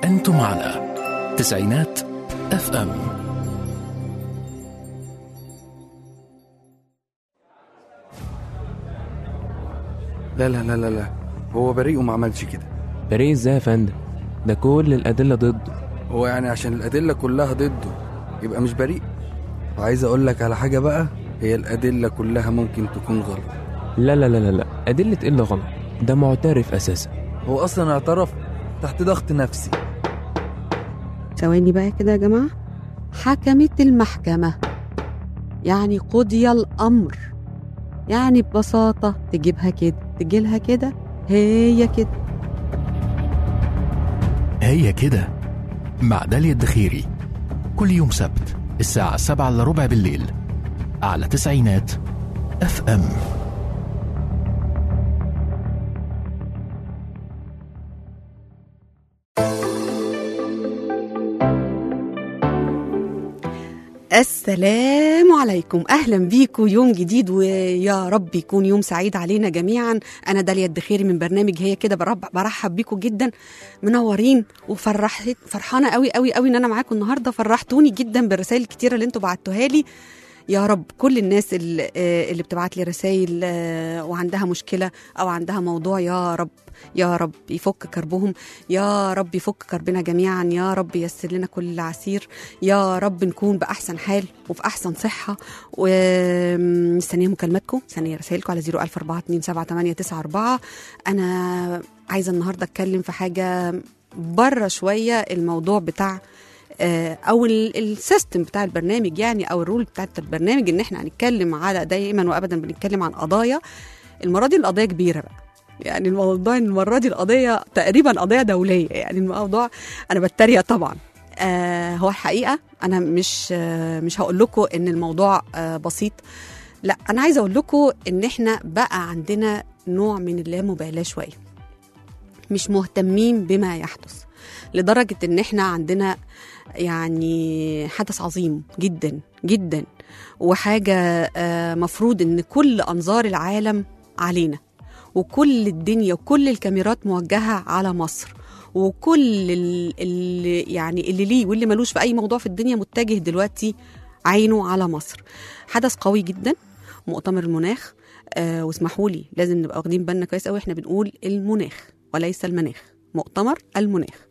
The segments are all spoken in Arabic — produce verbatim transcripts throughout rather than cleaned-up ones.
أنتم على تسعينات اف ام. لا لا لا لا لا هو بريء وما عملش كده. بريء ازاي يا فندم؟ ده كل الأدلة ضده. هو يعني عشان الأدلة كلها ضده يبقى مش بريء؟ وعايز أقول لك على حاجة بقى، هي الأدلة كلها ممكن تكون غلط. لا لا لا لا لا أدلة إيه اللي غلط؟ ده معترف أساسا. هو أصلا اعترف تحت ضغط نفسي. ثواني بقى كده يا جماعة. حكمت المحكمة، يعني قضي الأمر، يعني ببساطة تجيبها كده تجيلها كده، هي كده هي كده مع داليا الدخيري، كل يوم سبت الساعة سبعة إلا ربع بالليل على تسعينات اف ام. السلام عليكم، أهلا بيكم يوم جديد، ويا رب يكون يوم سعيد علينا جميعا. أنا داليا الدخيري من برنامج هي كده، برب برحب بيكم جدا، منورين وفرحت فرحانة قوي قوي قوي إن أنا معاكم النهاردة. فرحتوني جدا بالرسائل الكتيرة اللي انتوا بعتوها لي. يا رب كل الناس اللي, اللي بتبعت لي رسائل وعندها مشكلة أو عندها موضوع، يا رب يا رب يفك كربهم، يا رب يفك كربنا جميعا، يا رب ييسر لنا كل عسير، يا رب نكون بأحسن حال وفي أحسن صحة. ومستنية مكالماتكم، مستنية رسائلكم على صفر ألف أربعة اتنين سبعة تمانية تسعة أربعة. أنا عايزة النهاردة أتكلم في حاجة بره شوية الموضوع بتاع او السيستم بتاع البرنامج، يعني او الرول بتاعت البرنامج، ان احنا هنتكلم على دايما وابدا بنتكلم عن قضايا. المره دي القضيه كبيره بقى، يعني الموضوع المره دي القضيه تقريبا قضيه دوليه. يعني الموضوع انا بتريق طبعا. آه هو الحقيقه انا مش آه مش هقول لكم ان الموضوع آه بسيط، لا انا عايزه اقول لكم ان احنا بقى عندنا نوع من اللامبالاه شويه، مش مهتمين بما يحدث، لدرجه ان احنا عندنا يعني حدث عظيم جدا جدا، وحاجة مفروض ان كل أنظار العالم علينا، وكل الدنيا وكل الكاميرات موجهة على مصر، وكل اللي يعني اللي ليه واللي ملوش في أي موضوع في الدنيا متجه دلوقتي عينه على مصر. حدث قوي جدا، مؤتمر المناخ. آه واسمحوا لي لازم نبقى واخدين بالنا كويس قوي، احنا بنقول المناخ وليس المناخ، مؤتمر المناخ.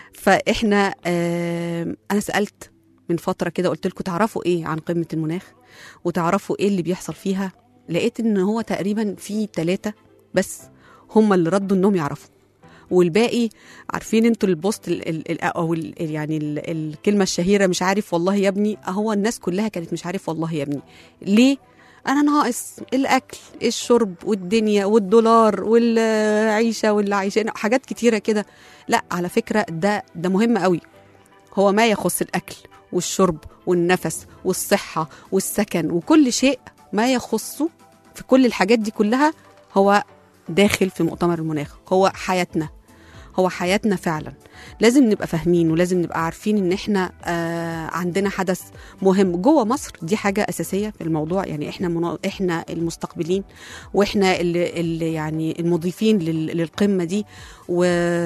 فاحنا آه انا سألت من فترة كده، قلت لكم تعرفوا ايه عن قمة المناخ وتعرفوا ايه اللي بيحصل فيها. لقيت ان هو تقريبا في ثلاثة بس هم اللي ردوا انهم يعرفوا، والباقي عارفين انتوا البوست ال ال او ال يعني ال الكلمة الشهيرة مش عارف والله يا ابني. هو الناس كلها كانت مش عارف والله يا ابني. ليه؟ انا ناقص الاكل الشرب والدنيا والدولار والعيشة واللي عايشين حاجات كتيرة كده. لا على فكرة ده ده مهم قوي. هو ما يخص الأكل والشرب والنفس والصحة والسكن وكل شيء ما يخصه، في كل الحاجات دي كلها هو داخل في مؤتمر المناخ. هو حياتنا، هو حياتنا فعلا. لازم نبقى فاهمين ولازم نبقى عارفين ان احنا آه عندنا حدث مهم جوه مصر. دي حاجة أساسية في الموضوع. يعني احنا منا... احنا المستقبلين، واحنا اللي, اللي يعني المضيفين لل... للقمة دي، و...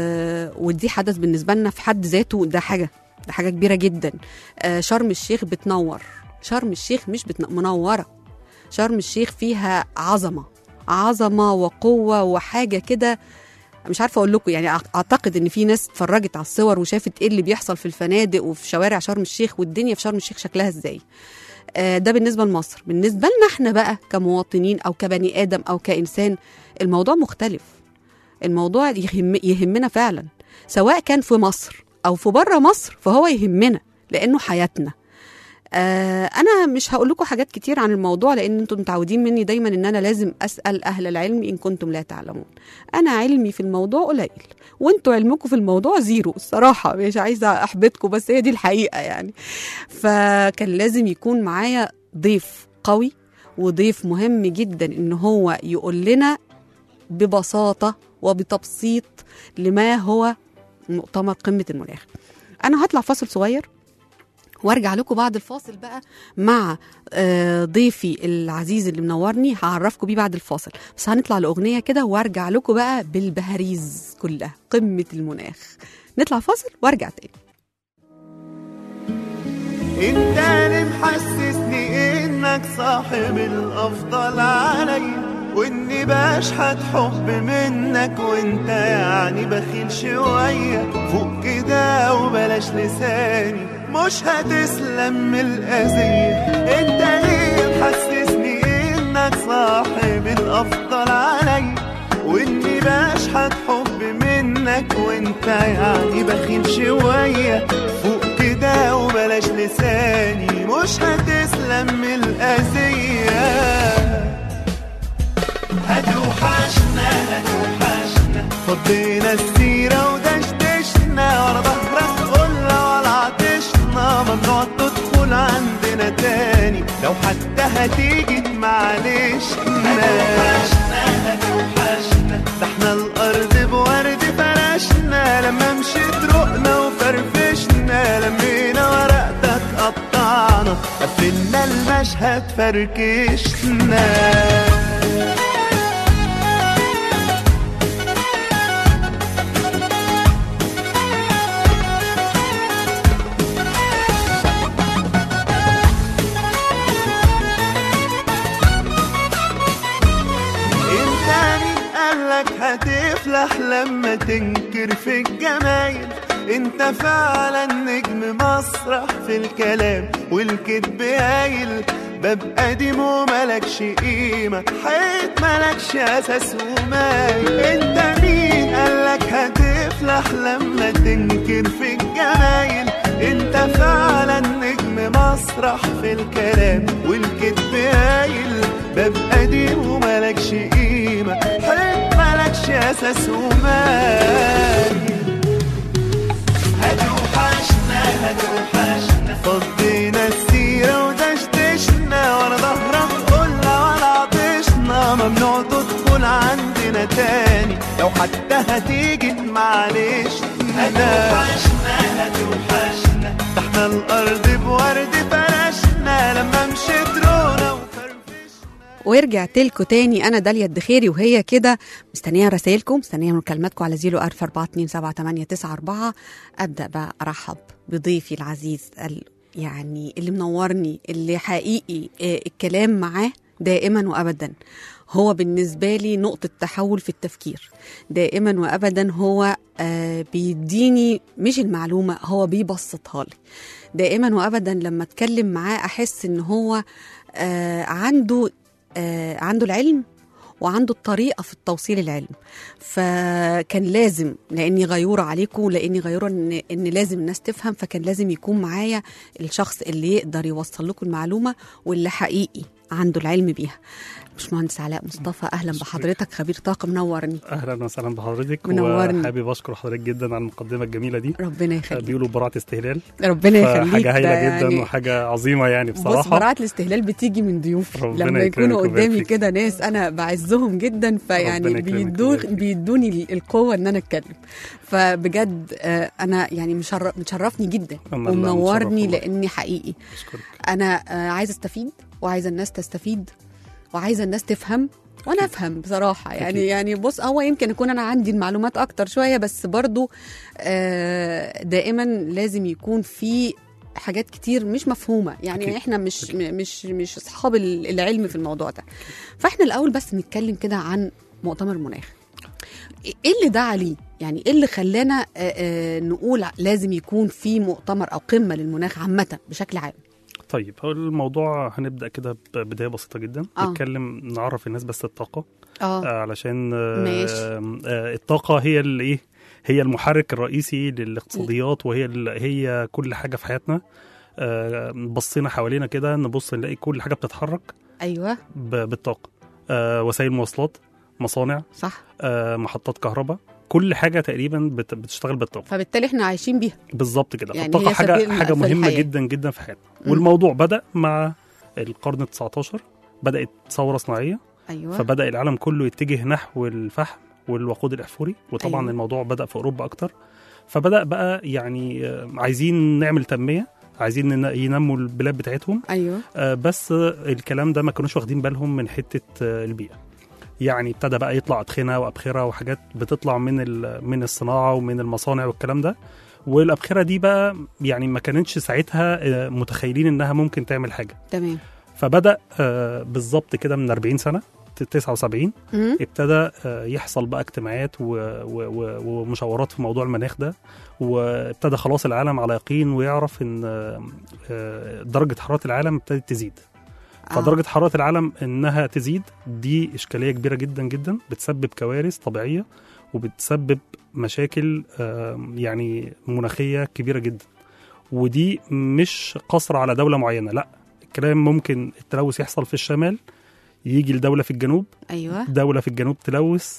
ودي حدث بالنسبة لنا في حد ذاته. ده حاجة ده حاجة كبيرة جدا. آه شرم الشيخ بتنور، شرم الشيخ مش بتن... منورة. شرم الشيخ فيها عظمة عظمة وقوة وحاجة كده مش عارفه اقول لكم. يعني اعتقد ان في ناس اتفرجت على الصور وشافت ايه اللي بيحصل في الفنادق وفي شوارع شرم الشيخ والدنيا في شرم الشيخ شكلها ازاي. آه ده بالنسبه لمصر. بالنسبه لنا احنا بقى كمواطنين او كبني ادم او كانسان الموضوع مختلف. الموضوع يهم يهمنا فعلا، سواء كان في مصر او في بره مصر فهو يهمنا لانه حياتنا. آه أنا مش هقول لكم حاجات كتير عن الموضوع، لأن أنتم متعودين مني دايما إن أنا لازم أسأل أهل العلم إن كنتم لا تعلمون. أنا علمي في الموضوع قليل وأنتوا علمكم في الموضوع زيرو الصراحة، مش عايزة أحبطكم بس هي دي الحقيقة يعني. فكان لازم يكون معايا ضيف قوي وضيف مهم جدا إن هو يقول لنا ببساطة وبتبسيط لما هو مؤتمر قمة المناخ. أنا هطلع فاصل صغير وارجع لكم بعد الفاصل بقى مع آه، ضيفي العزيز اللي منورني، هعرفكم بيه بعد الفاصل. بس هنطلع لأغنية كده وارجع لكم بقى بالبهاريز كلها، قمة المناخ. نطلع فاصل وارجع تاني. انت اللي محسسني انك صاحب الافضل عليا، واني بشحت حب منك وانت يعني بخيل شوية. فوق كده وبلاش لساني مش هتسلم من الأذية. انت ليه محسسني انك صاحب الافضل عليا، واني بشحت حب منك وانت يعني بخيل شوية. فوق كده وبلاش لساني مش هتسلم من الأذية. هتوحشنا هتوحشنا فضينا السيرة ودشدشنا، ورا ظهرك قلنا ولا عطشنا. ممنوع تدخل عندنا تاني لو حتى هتيجي معلش. هتوحشنا هتوحشنا ده احنا الأرض بورد فرشنا، لما مشيت رقنا وفرفشنا. لمينا ورقتك قطعنا قفلنا المشهد فركشنا. هتفلح لما تنكر في الجمايل. انت فعلا نجم مسرح في الكلام والكذب هايل. باب قديم وملكش قيمة، حيط ملكش أساس ومايل. انت مين قالك هتفلح لما تنكر في الجمايل؟ انت فعلا نجم مسرح في الكلام والكذب هايل. باب قديم وملكش قيمة، حيط ملكش أساس ومايل. هتوحشنا هتوحشنا فضينا السيرة ودشدشنا، ورا ظهرك قلنا ولا عطشنا. ممنوع تدخل عندنا تاني لو حتى هتيجي معلش. هتوحشنا هتوحشنا ده احنا الأرض بورد فرشنا، لما مشيت رونا وفرفشنا. ورجعت لكم تاني، انا داليا الدخيري، وهي كده مستنيه رسائلكم، مستنيه مكالماتكم على صفر ألف أربعة اتنين سبعة تمانية تسعة أربعة. ابدا بقى ارحب بضيفي العزيز ال... يعني اللي منورني، اللي حقيقي آه الكلام معاه دائما وابدا هو بالنسبه لي نقطه تحول في التفكير. دائما وابدا هو آه بيديني مش المعلومه، هو بيبسطها لي. دائما وابدا لما اتكلم معاه احس ان هو آه عنده آه عنده العلم وعنده الطريقة في التوصيل العلم. فكان لازم، لأني غيورة عليكم، لأني غيورة إن, إن لازم الناس تفهم، فكان لازم يكون معايا الشخص اللي يقدر يوصل لكم المعلومة واللي حقيقي عنده العلم بيها. باشمهندس علاء مصطفى، أهلا بحضرتك، خبير طاقة، منورني. أهلا وسهلا بحضرتك، منورني. وحابب أشكر حضرتك جدا على المقدمة الجميلة دي. ربنا يخليك. بيقولوا براعة استهلال، ربنا يخليك، حاجة هايلة جدا يعني وحاجة عظيمة يعني بصراحة. بص، براعة الاستهلال بتيجي من ضيوفي لما يكونوا قدامي كده ناس أنا بعزهم جدا، فيعني بيدو بيدوني القوة إن أنا أتكلم. فبجد أنا يعني مشرف مشرفني جدا ومنورني، لأني حقيقي أشكرك. أنا عايزة أستفيد وعايزة الناس تستفيد وعايزة الناس تفهم وانا افهم بصراحه. يعني أكيد. يعني بص، هو يمكن يكون انا عندي المعلومات اكتر شويه، بس برضو دائما لازم يكون في حاجات كتير مش مفهومه. يعني أكيد. احنا مش أكيد. مش مش اصحاب العلم في الموضوع ده. فاحنا الاول بس نتكلم كده عن مؤتمر المناخ. ايه اللي دعا ليه؟ يعني ايه اللي خلانا نقول لازم يكون في مؤتمر او قمه للمناخ عامه بشكل عام؟ طيب، هو الموضوع هنبدأ كده ببداية بسيطة جدا. آه. نتكلم نعرف الناس بس الطاقة. آه. آه علشان آه آه الطاقة هي اللي ايه هي المحرك الرئيسي للاقتصاديات، وهي هي كل حاجة في حياتنا. آه بصينا حوالينا كده نبص نلاقي كل حاجة بتتحرك أيوة بالطاقة. آه وسائل مواصلات، مصانع، صح، آه محطات كهرباء، كل حاجه تقريبا بتشتغل بالطاقه، فبالتالي احنا عايشين بيها بالظبط كده. يعني الطاقه حاجه حاجه مهمه جدا جدا في حياتنا. والموضوع بدا مع القرن التسعتاشر، بدات ثوره صناعيه. أيوة. فبدا العالم كله يتجه نحو الفحم والوقود الاحفوري، وطبعا أيوة. الموضوع بدا في اوروبا اكتر. فبدا بقى يعني عايزين نعمل تنميه، عايزين ينموا البلاد بتاعتهم. ايوه. آه بس الكلام ده ما كانوش واخدين بالهم من حته آه البيئه. يعني ابتدى بقى يطلع ادخنه وابخره وحاجات بتطلع من من الصناعه ومن المصانع والكلام ده، والابخره دي بقى يعني ما كانتش ساعتها آه متخيلين انها ممكن تعمل حاجه. تمام. فبدا آه بالظبط كده من أربعين سنه تسعة وسبعين مم. ابتدى يحصل بقى اجتماعات ومشاورات في موضوع المناخ ده، وابتدى خلاص العالم على يقين ويعرف ان درجة حرارة العالم ابتدت تزيد. فدرجة حرارة العالم انها تزيد دي اشكالية كبيرة جدا جدا، بتسبب كوارث طبيعية وبتسبب مشاكل يعني مناخية كبيرة جدا، ودي مش قصر على دولة معينة، لا الكلام ممكن التلوث يحصل في الشمال يجي لدولة في الجنوب. أيوة. دولة في الجنوب تلوث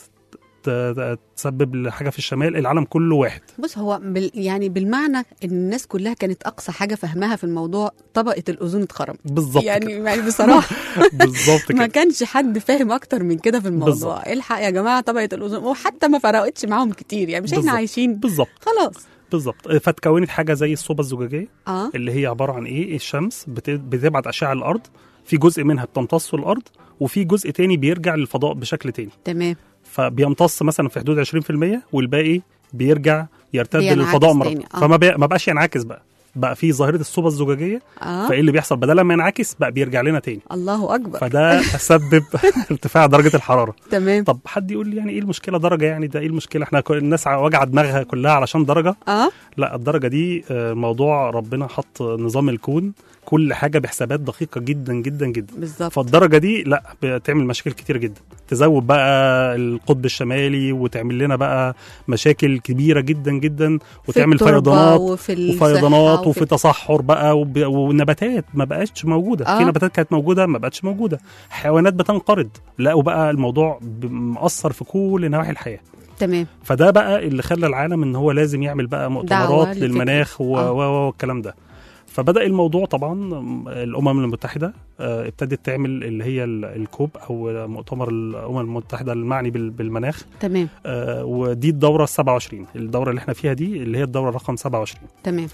تسبب لحاجة في الشمال، العالم كله واحد. بص هو بال يعني بالمعنى ان الناس كلها كانت اقصى حاجة فهمها في الموضوع طبقة الأوزون اتخرم بالظبط يعني, يعني بصراحة بالظبط ما كانش حد فاهم اكتر من كده في الموضوع بالزبط. الحق يا جماعة طبقة الأوزون، وحتى ما فرقتش معاهم كتير يعني مش بالزبط. احنا عايشين بالظبط خلاص بالظبط. فتكونت حاجة زي الصوبة الزجاجية آه. اللي هي عبارة عن ايه، الشمس بتبعت أشعة الأرض، في جزء منها بتمتص الأرض وفي جزء تاني بيرجع للفضاء بشكل تاني. تمام. فبيمتص مثلا في حدود عشرين بالمية والباقي بيرجع يرتد للفضاء مرة. آه. فما بي... ما بقاش ينعكس بقى بقى في ظاهرة الصوبة الزجاجية. آه. فايه اللي بيحصل بدل ما ينعكس بقى بيرجع لنا تاني. الله أكبر. فده سبب ارتفاع درجة الحرارة. تمام. طب حد يقول لي يعني ايه المشكلة درجة، يعني ده ايه المشكلة، احنا الناس وجع دماغها كلها علشان درجة. آه. لا الدرجة دي موضوع ربنا حط نظام الكون، كل حاجة بحسابات دقيقة جدا جدا جدا. بالظبط. فالدرجة دي لا بتعمل مشاكل كتير جدا، تزود بقى القطب الشمالي وتعمل لنا بقى مشاكل كبيرة جدا جدا، وتعمل فيضانات وفي وفيضانات وفي, وفي تصحر بقى وب... والنباتات ما بقتش موجودة. آه. في نباتات كانت موجودة ما بقتش موجودة، حيوانات بتنقرض، لقوا بقى الموضوع مأثر في كل نواحي الحياة. تمام. فده بقى اللي خلى العالم ان هو لازم يعمل بقى مؤتمرات للمناخ والكلام ده. فبدأ الموضوع طبعا الأمم المتحدة ابتدت تعمل اللي هي الكوب أو مؤتمر الأمم المتحدة المعني بالمناخ. تمام. ودي الدورة السبعة وعشرين، الدورة اللي احنا فيها دي اللي هي الدورة رقم سبعة وعشرين. تمام.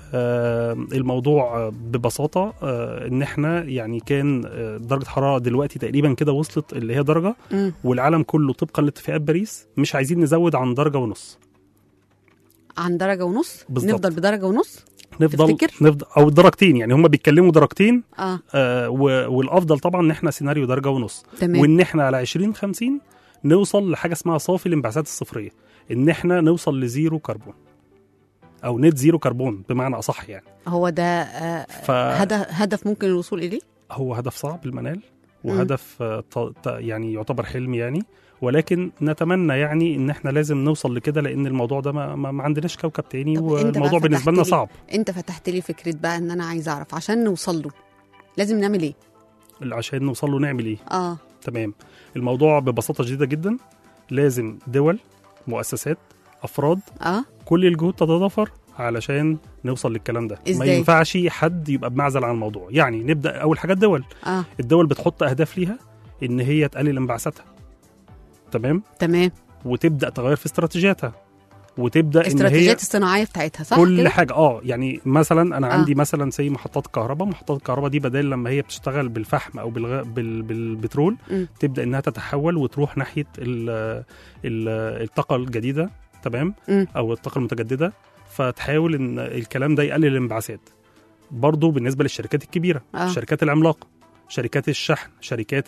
الموضوع ببساطة ان احنا يعني كان درجة حرارة دلوقتي تقريبا كده وصلت اللي هي درجة م. والعالم كله طبقا لاتفاقات باريس مش عايزين نزود عن درجة ونص. عن درجة ونص؟ بالزبط. نفضل بدرجة ونص؟ نفضل تفتكر؟ نفضل او درجتين، يعني هم بيتكلموا درجتين. اه, آه والافضل طبعا ان احنا سيناريو درجه ونص. تمام. وان احنا على عشرين خمسين نوصل لحاجه اسمها صافي الانبعاثات الصفريه، ان احنا نوصل لزيرو كربون او نت زيرو كربون بمعنى اصح. يعني هو ده آه ف... هدف هدف ممكن الوصول اليه؟ هو هدف صعب المنال وهدف آه ط... يعني يعتبر حلم يعني، ولكن نتمنى يعني ان احنا لازم نوصل لكده، لان الموضوع ده ما, ما عندناش كوكب تاني والموضوع بالنسبه لنا صعب. انت فتحت لي فكره بقى ان انا عايز اعرف عشان نوصل له لازم نعمل ايه؟ عشان نوصل له نعمل ايه؟ اه تمام. الموضوع ببساطه شديده جدا، لازم دول، مؤسسات، افراد، اه كل الجهود تتضافر علشان نوصل للكلام ده. إزاي؟ ما ينفعش حد يبقى بمعزل عن الموضوع. يعني نبدا اول حاجه الدول. آه. الدول بتحط اهداف ليها ان هي تقلل انبعاثاتها. تمام تمام. وتبدا تغير في استراتيجياتها، وتبدا ان هي استراتيجيات الصناعيه بتاعتها صح كل كده؟ حاجه. اه يعني مثلا انا آه. عندي مثلا زي محطات كهرباء، محطات الكهرباء دي بدل لما هي بتشتغل بالفحم او بالغ... بال... بالبترول م. تبدا انها تتحول وتروح ناحيه ال... ال... الطاقه الجديده. تمام. م. او الطاقه المتجدده، فتحاول ان الكلام ده يقلل الانبعاثات. برضو بالنسبه للشركات الكبيره، آه. الشركات العملاقه، شركات الشحن، شركات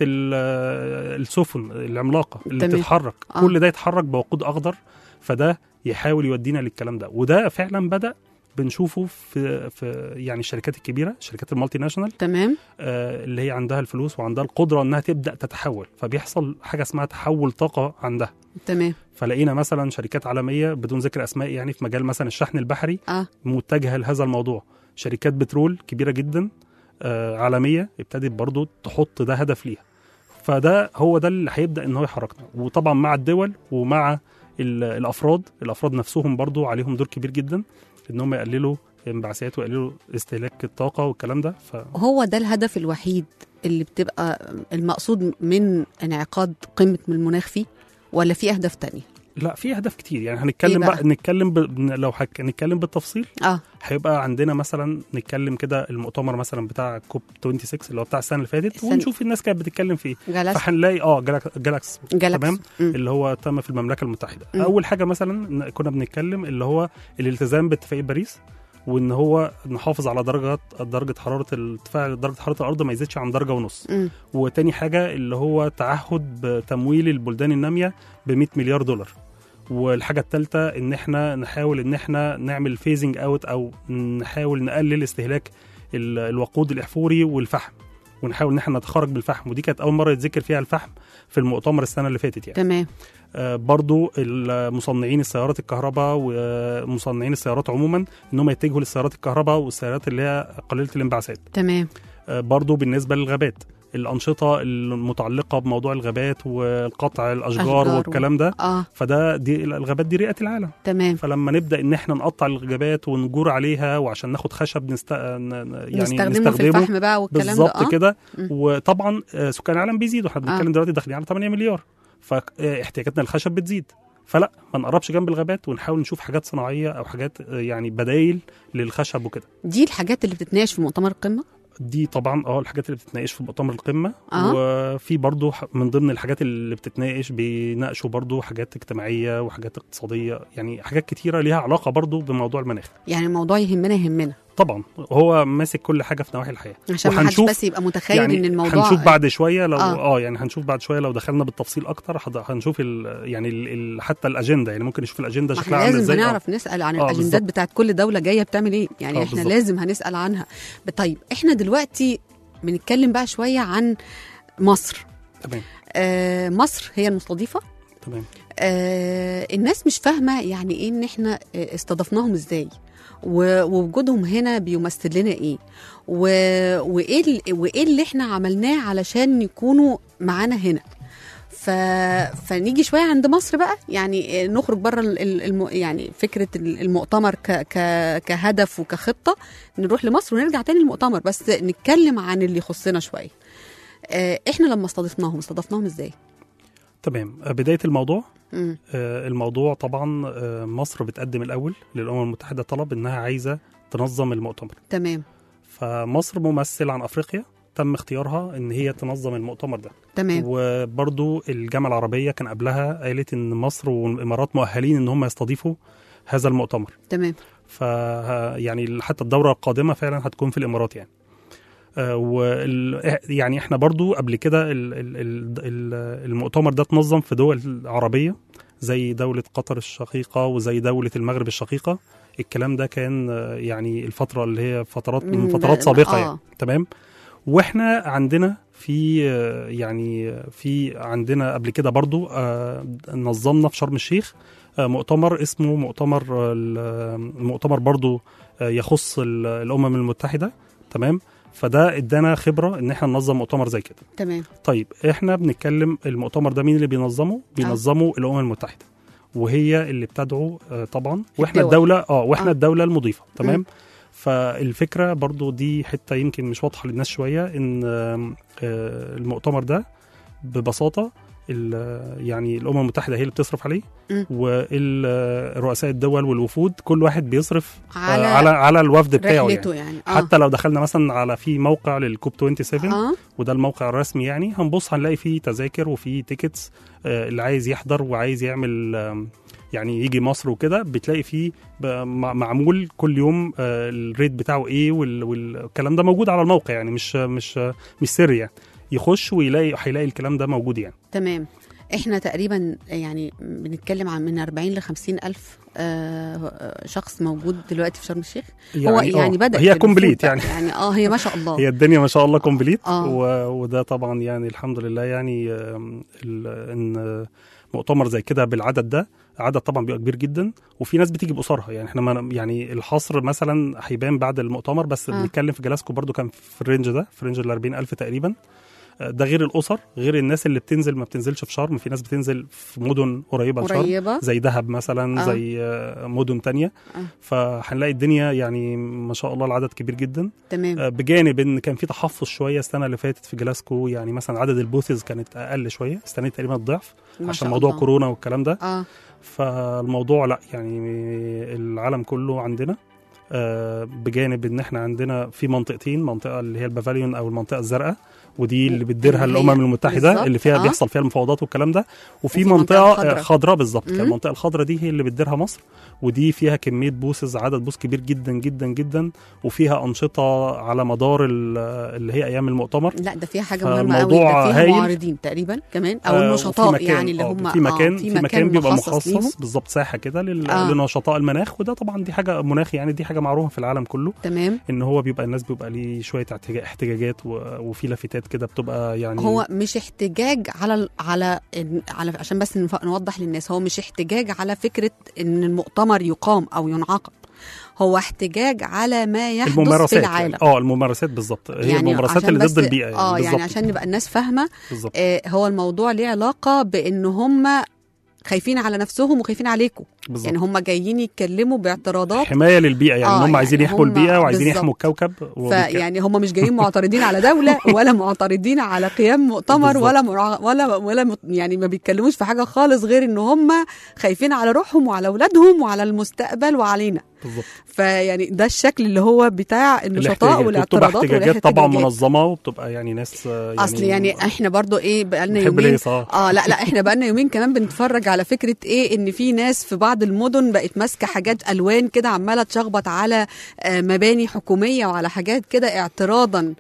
السفن العملاقه اللي تمام. بتتحرك. آه. كل ده يتحرك بوقود اخضر، فده يحاول يودينا للكلام ده. وده فعلا بدا بنشوفه في في يعني الشركات الكبيره، شركات المالتي ناشونال. تمام. آه اللي هي عندها الفلوس وعندها القدره انها تبدا تتحول، فبيحصل حاجه اسمها تحول طاقه عندها. تمام. فلقينا مثلا شركات عالميه بدون ذكر اسماء يعني في مجال مثلا الشحن البحري آه. متجهه لهذا الموضوع. شركات بترول كبيره جدا آه عالميه ابتدت برضو تحط ده هدف ليها. فده هو ده اللي هيبدا ان هو يحركنا. وطبعا مع الدول ومع الافراد الافراد نفسهم برضو عليهم دور كبير جدا ان هم يقللوا انبعاثات ويقللوا استهلاك الطاقه والكلام ده. ف... هو ده الهدف الوحيد اللي بتبقى المقصود من انعقاد قمه من المناخ فيه، ولا في اهداف تانية؟ لا في اهداف كتير يعني. هنتكلم بقى؟ بقى نتكلم ب... لو حك... نتكلم بالتفصيل اه هيبقى عندنا مثلا نتكلم كده المؤتمر مثلا بتاع كوب ستة وعشرين اللي هو بتاع السنه اللي فاتت السنة. ونشوف الناس كانت بتتكلم فيه فهنلاقي اه جالاكس, جالاكس. تمام اللي هو تم في المملكه المتحده. م. اول حاجه مثلا كنا بنتكلم اللي هو الالتزام باتفاقيه باريس، وان هو نحافظ على درجه درجه حراره ارتفاع درجه حراره الارض ما يزيدش عن درجه ونص. م. وتاني حاجه اللي هو تعهد بتمويل البلدان الناميه ب مئة مليار دولار. والحاجه الثالثه ان احنا نحاول ان احنا نعمل فيزنج اوت او نحاول نقلل استهلاك الوقود الاحفوري والفحم، ونحاول ان احنا نتخرج بالفحم. ودي كانت اول مره يتذكر فيها الفحم في المؤتمر السنه اللي فاتت يعني. تمام. آه برضو المصنعين السيارات الكهرباء ومصنعين السيارات عموما انهم يتجهوا للسيارات الكهرباء والسيارات اللي هي قليله الانبعاثات. تمام. آه برضو بالنسبه للغابات، الأنشطة المتعلقة بموضوع الغابات والقطع الأشجار والكلام ده. آه. فده دي الغابات دي رئة العالم. تمام. فلما نبدأ إن احنا نقطع الغابات ونجور عليها وعشان ناخد خشب نست... يعني نستخدمه, نستخدمه في الفحم بقى والكلام ده بالظبط آه. كده. وطبعا سكان العالم بيزيدوا، احنا بنتكلم آه. دلوقتي داخلين على ثمانية مليار، فاحتياجاتنا للخشب بتزيد. فلا ما نقربش جنب الغابات ونحاول نشوف حاجات صناعية أو حاجات يعني بدايل للخشب وكده. دي الحاجات اللي بتتناقش في مؤتمر القمة؟ دي طبعا اه الحاجات اللي بتتناقش في مؤتمر القمه. آه. وفي برضو من ضمن الحاجات اللي بتتناقش بيناقشوا برضو حاجات اجتماعيه وحاجات اقتصاديه، يعني حاجات كتيره ليها علاقه برضو بموضوع المناخ. يعني الموضوع يهمنا يهمنا طبعا، هو ماسك كل حاجه في نواحي الحياه عشان ما حدش بس يبقى متخيل يعني ان الموضوع هنشوف بعد شويه لو اه, آه. آه يعني هنشوف بعد شويه لو دخلنا بالتفصيل اكتر هنشوف ال يعني ال حتى الاجنده، يعني ممكن نشوف الاجنده شكلها عامل ازاي. لازم هنعرف آه. نسال عن آه الاجندات بتاعت كل دوله جايه بتعمل ايه يعني. آه احنا بالزبط. لازم هنسال عنها. طيب احنا دلوقتي بنتكلم بقى شويه عن مصر. تمام. آه مصر هي المستضيفه. تمام. آه الناس مش فاهمه يعني ايه ان احنا استضفناهم ازاي، ووجودهم هنا بيمثل لنا ايه، وايه وايه اللي احنا عملناه علشان يكونوا معانا هنا. ف... فنيجي شويه عند مصر بقى، يعني نخرج بره الم... يعني فكره المؤتمر ك... ك... كهدف وكخطه، نروح لمصر ونرجع تاني للمؤتمر، بس نتكلم عن اللي يخصنا شويه. احنا لما استضفناهم استضفناهم ازاي؟ تمام. بدايه الموضوع آه الموضوع طبعا آه مصر بتقدم الاول للامم المتحده طلب انها عايزه تنظم المؤتمر. تمام. فمصر ممثل عن افريقيا تم اختيارها ان هي تنظم المؤتمر ده. تمام. وبرضو الجامعه العربيه كان قبلها قالت ان مصر والامارات مؤهلين ان هم يستضيفوا هذا المؤتمر. تمام. ف يعني حتى الدوره القادمه فعلا هتكون في الامارات يعني. آه وال... يعني احنا برضو قبل كده ال... ال... ال... المؤتمر ده اتنظم في دول عربيه زي دوله قطر الشقيقه وزي دوله المغرب الشقيقه. الكلام ده كان يعني الفتره اللي هي فترات من فترات سابقه آه. يعني. تمام. واحنا عندنا في يعني في عندنا قبل كده برضو آه نظمنا في شرم الشيخ آه مؤتمر اسمه مؤتمر المؤتمر برضو آه يخص الامم المتحده. تمام. فده ادانا خبره ان احنا ننظم مؤتمر زي كده. تمام. طيب احنا بنتكلم المؤتمر ده مين اللي بينظمه؟ بينظمه آه. الامم المتحده، وهي اللي بتدعو آه طبعا، واحنا الدول. الدوله اه واحنا آه. الدوله المضيفه. تمام. م. فالفكرة برضو دي حتة يمكن مش واضحة للناس شوية، إن المؤتمر ده ببساطة يعني الأمم المتحدة هي اللي بتصرف عليه، والرؤساء الدول والوفود كل واحد بيصرف على على, على الوفد بتاعه يعني. يعني. آه. حتى لو دخلنا مثلا على في موقع للكوب سبعة وعشرين آه. وده الموقع الرسمي يعني، هنبص هنلاقي فيه تذاكر وفيه تيكتس اللي عايز يحضر وعايز يعمل يعني يجي مصر وكده، بتلاقي فيه معمول كل يوم الريت بتاعه ايه والكلام ده موجود على الموقع يعني، مش مش مش سري يعني، يخش ويلاقي هيلاقي الكلام ده موجود يعني. تمام. احنا تقريبا يعني بنتكلم عن من أربعين لخمسين ألف شخص موجود دلوقتي في شرم الشيخ. يعني هو يعني بدأ هي كومبليت يعني. يعني اه هي ما شاء الله هي الدنيا ما شاء الله كومبليت. آه. وده طبعا يعني الحمد لله يعني ان مؤتمر زي كده بالعدد ده، عدد طبعا بيبقى كبير جدا، وفي ناس بتيجي بأسرها يعني. احنا ما يعني الحصر مثلا هيبان بعد المؤتمر، بس آه. بنتكلم في جلاسكو برضو كان في الرينج ده، في رينج ال أربعين ألف تقريبا. ده غير الاسر، غير الناس اللي بتنزل ما بتنزلش في شرم، في ناس بتنزل في مدن قريبه لشرم زي دهب مثلا، آه. زي مدن تانية، آه. فهنلاقي الدنيا يعني ما شاء الله العدد كبير جدا. تمام. بجانب ان كان في تحفظ شويه السنه اللي فاتت في جلاسكو، يعني مثلا عدد البوثز كانت اقل شويه، السنه دي تقريبا الضعف عشان موضوع الله. كورونا والكلام ده، آه. فالموضوع لا يعني العالم كله عندنا، آه بجانب ان احنا عندنا في منطقتين، منطقه اللي هي البافاليون او المنطقه الزرقاء، ودي اللي بتديرها الامم المتحده اللي فيها آه. بيحصل فيها المفاوضات والكلام ده، وفي منطقه خضراء بالظبط، المنطقه الخضراء دي هي اللي بتديرها مصر، ودي فيها كميه بوسز، عدد بوس كبير جدا جدا جدا، وفيها انشطه على مدار اللي هي ايام المؤتمر. لا ده فيها حاجه مهمه قوي، ده فيها معارضين تقريبا كمان او النشطاء، آه يعني اللي هم في مكان آه في مكان, مكان بيبقى مخصص بالظبط، ساحه كده آه. لنشطاء المناخ، وده طبعا دي حاجه مناخ، يعني دي حاجه معروفه في العالم كله. تمام. ان هو بيبقى الناس بيبقى ليه شويه احتجاجات وفي لافتات كده بتبقى يعني، هو مش احتجاج على على على عشان بس نوضح للناس، هو مش احتجاج على فكره ان المؤتمر يقام او ينعقد، هو احتجاج على ما يحدث في العالم. اه الممارسات بالظبط، هي يعني الممارسات اللي ضد البيئه يعني. اه يعني عشان نبقى الناس فاهمه، آه هو الموضوع ليه علاقه بان هم خايفين على نفسهم وخايفين عليكم، يعني هم جايين يتكلموا باعتراضات حمايه للبيئه، يعني آه هم عايزين يعني يحموا البيئه وعايزين بالزبط. يحموا الكوكب، فيعني هم مش جايين معترضين على دوله ولا معترضين على قيام مؤتمر ولا مرع... ولا ولا يعني ما بيتكلموش في حاجه خالص غير ان هم خايفين على روحهم وعلى اولادهم وعلى المستقبل وعلينا بالظبط. فيعني ده الشكل اللي هو بتاع النشطاء والاعتراضات والاحتجاجات طبعا منظمه، وبتبقى يعني ناس يعني اصل يعني احنا برضو ايه بقالنا يومين اه لا لا احنا بقالنا يومين كمان بنتفرج على فكره ايه ان في ناس في بعض المدن بقت ماسكه حاجات الوان كده عماله تشخبط على مباني حكوميه وعلى حاجات كده اعتراضا،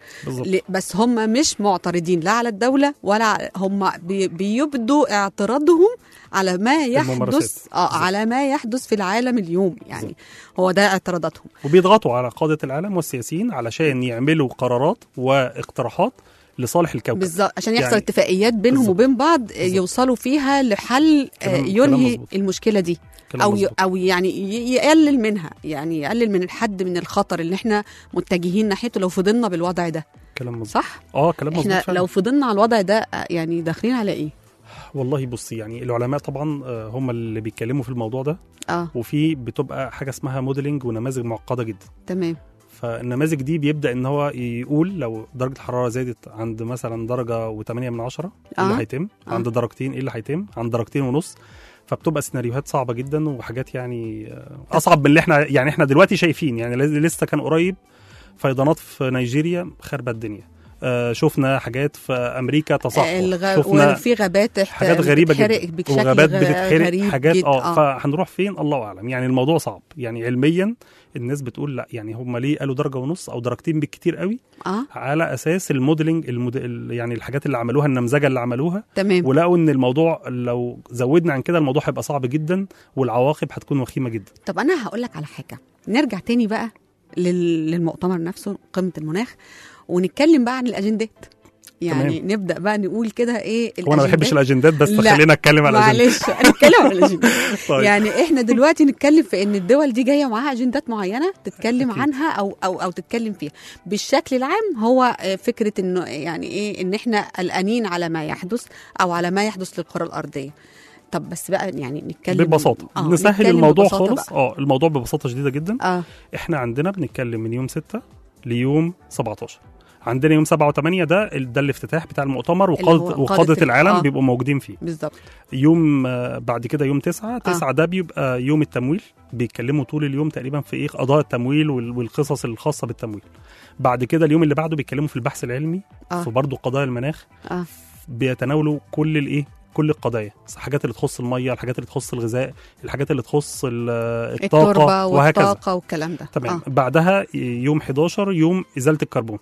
بس هم مش معترضين لا على الدوله ولا هم بي بيبدوا اعتراضهم على ما يحدث اه على ما يحدث في العالم اليوم، يعني هو ده اعتراضاتهم، وبيضغطوا على قادة العالم والسياسيين علشان يعملوا قرارات واقتراحات لصالح الكوكب بالظبط، عشان يحصل يعني اتفاقيات بينهم بالزبط. وبين بعض بالزبط. يوصلوا فيها لحل كلام ينهي كلام المشكلة دي او ي... او يعني يقلل منها، يعني يقلل من الحد من الخطر اللي احنا متجهين ناحيته لو فضلنا بالوضع ده. كلام مزبط. صح؟ اه كلام مزبوط. احنا لو فضلنا على الوضع ده يعني داخلين على ايه؟ والله بصي، يعني العلماء طبعا هم اللي بيتكلموا في الموضوع ده، اه وفي بتبقى حاجه اسمها موديلنج ونماذج معقده جدا. تمام. فالنماذج دي بيبدا ان هو يقول لو درجه الحراره زادت عند مثلا درجه وثمانية من عشرة ايه اللي هيتم، آه. عند درجتين ايه اللي هيتم، عند درجتين ونص، فبتبقى سيناريوهات صعبه جدا وحاجات يعني اصعب من اللي احنا يعني احنا دلوقتي شايفين. يعني لسه كان قريب فيضانات في نيجيريا خربت الدنيا، آه شفنا حاجات في امريكا تصحر، الغ... شفنا في غابات حاجات غريبه جدا وغابات بتتحرق حاجات اه فهنروح فين الله اعلم. يعني الموضوع صعب، يعني علميا الناس بتقول لا، يعني هم ليه قالوا درجه ونص او درجتين بالكتير قوي، آه. على اساس الموديلنج المود... يعني الحاجات اللي عملوها، النمذجه اللي عملوها، تمام. ولقوا ان الموضوع لو زودنا عن كده الموضوع هيبقى صعب جدا والعواقب هتكون وخيمه جدا. طب انا هقول لك على حاجه، نرجع تاني بقى لل... للمؤتمر نفسه قمه المناخ ونتكلم بقى عن الاجندات. يعني تمام. نبدا بقى نقول كده ايه الاجندات. وانا ما بحبش الاجندات بس خلينا نتكلم على الاجندات. معلش نتكلم على الاجندات. طيب. يعني احنا دلوقتي نتكلم في ان الدول دي جايه معاها اجندات معينه تتكلم أكيد. عنها او او او تتكلم فيها. بالشكل العام هو فكره انه يعني ايه ان احنا قلقانين على ما يحدث او على ما يحدث للكره الارضيه. طب بس بقى يعني نتكلم ببساطه آه نسهل الموضوع خالص. اه الموضوع ببساطه شديده جدا. آه. احنا عندنا بنتكلم من يوم ستة ليوم سبعتاشر. عندنا يوم سبعة وثمانية ده ده الافتتاح بتاع المؤتمر وقادة وقادة العالم آه. بيبقوا موجودين فيه بالظبط. يوم بعد كده يوم تسعة تسعة آه. ده بيبقى يوم التمويل، بيتكلموا طول اليوم تقريبا في ايه قضايا التمويل والقصص الخاصة بالتمويل. بعد كده اليوم اللي بعده بيتكلموا في البحث العلمي آه. في برضه قضايا المناخ آه. بيتناولوا كل الايه كل القضايا، الحاجات اللي تخص الميه، الحاجات اللي تخص الغذاء، الحاجات اللي تخص الطاقه وهكذا والطاقه والكلام ده. تمام. آه. بعدها يوم حداشر يوم ازاله الكربون،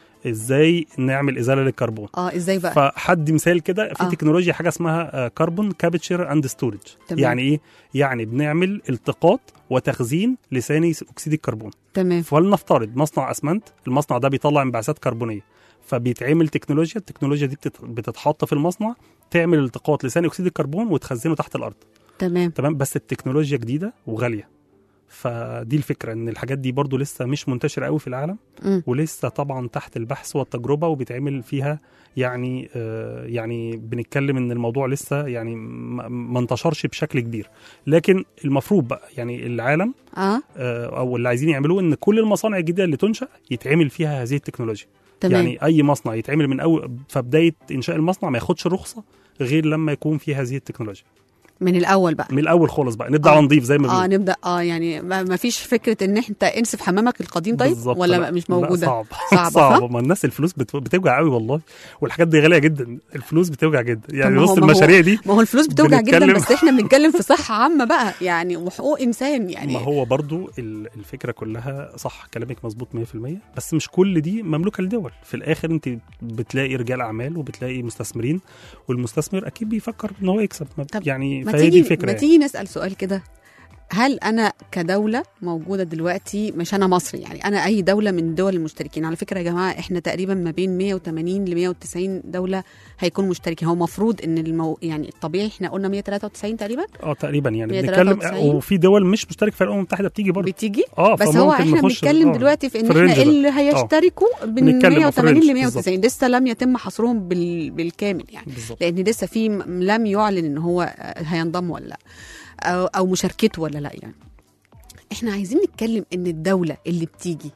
ازاي نعمل ازاله للكربون. اه ازاي بقى؟ فحد مثال كده في آه. تكنولوجيا حاجه اسمها كربون كابتشر اند ستورج. يعني ايه؟ يعني بنعمل التقاط وتخزين لثاني اكسيد الكربون. تمام. فلنفترض مصنع اسمنت، المصنع ده بيطلع انبعاثات كربونيه، فبيتعمل تكنولوجيا، التكنولوجيا دي بتتحط في المصنع تعمل التقاط لثاني اكسيد الكربون وتخزنه تحت الارض. تمام تمام. بس التكنولوجيا جديده وغاليه، فدي الفكره، ان الحاجات دي برضو لسه مش منتشره قوي في العالم م. ولسه طبعا تحت البحث والتجربه وبيتعمل فيها يعني آه يعني بنتكلم ان الموضوع لسه يعني ما انتشرش بشكل كبير. لكن المفروض بقى يعني العالم آه. آه او اللي عايزين يعملوه ان كل المصانع الجديده اللي تنشأ يتعمل فيها هذه التكنولوجيا. تمام. يعني اي مصنع يتعمل من اول فبدايه انشاء المصنع ما ياخدش رخصه غير لما يكون فيه هذه التكنولوجيا من الاول بقى، من الاول خالص بقى نبدا على نضيف زي ما اه نبدا اه يعني ما فيش فكره ان انت انسف حمامك القديم طيب ولا لا. مش موجوده؟ صعب صعب, صعب. ما الناس الفلوس بت... بتوجع قوي والله، والحاجات دي غاليه جدا، الفلوس بتوجع جدا يعني وسط المشاريع دي. ما هو الفلوس بتوجع جدا بس احنا بنتكلم في صحه عامه بقى يعني وحقوق انسان يعني. ما هو برضو الفكره كلها صح كلامك مظبوط مية في المية، بس مش كل دي مملوكه لدول. في الاخر انت بتلاقي رجال اعمال وبتلاقي مستثمرين، والمستثمر اكيد بيفكر ان هو يكسب يعني. فهي دي الفكره. يعني. تيجي نسأل سؤال كده، هل أنا كدولة موجودة دلوقتي، مش أنا مصر يعني، أنا أي دولة من دول المشتركين، على فكرة يا جماعة إحنا تقريبا ما بين مية وتمانين ل مية وتسعين دولة هيكون مشتركين. هو مفروض إن المو... يعني الطبيعي إحنا قلنا مية وتلاتة وتسعين تقريبا اه تقريبا يعني بنتكلم، وفي دول مش مشتركة في الأمم المتحدة بتيجي برضه بتيجي اه بس هو إحنا بنتكلم دلوقتي في إن في إحنا اللي هيشتركوا من مية وتمانين ل مية وتسعين لسه لم يتم حصرهم بال... بالكامل يعني بالزبط. لأن لسه في لم يعلن إن هو هينضم ولا لا أو, أو مشاركته ولا لا يعني. احنا عايزين نتكلم ان الدولة اللي بتيجي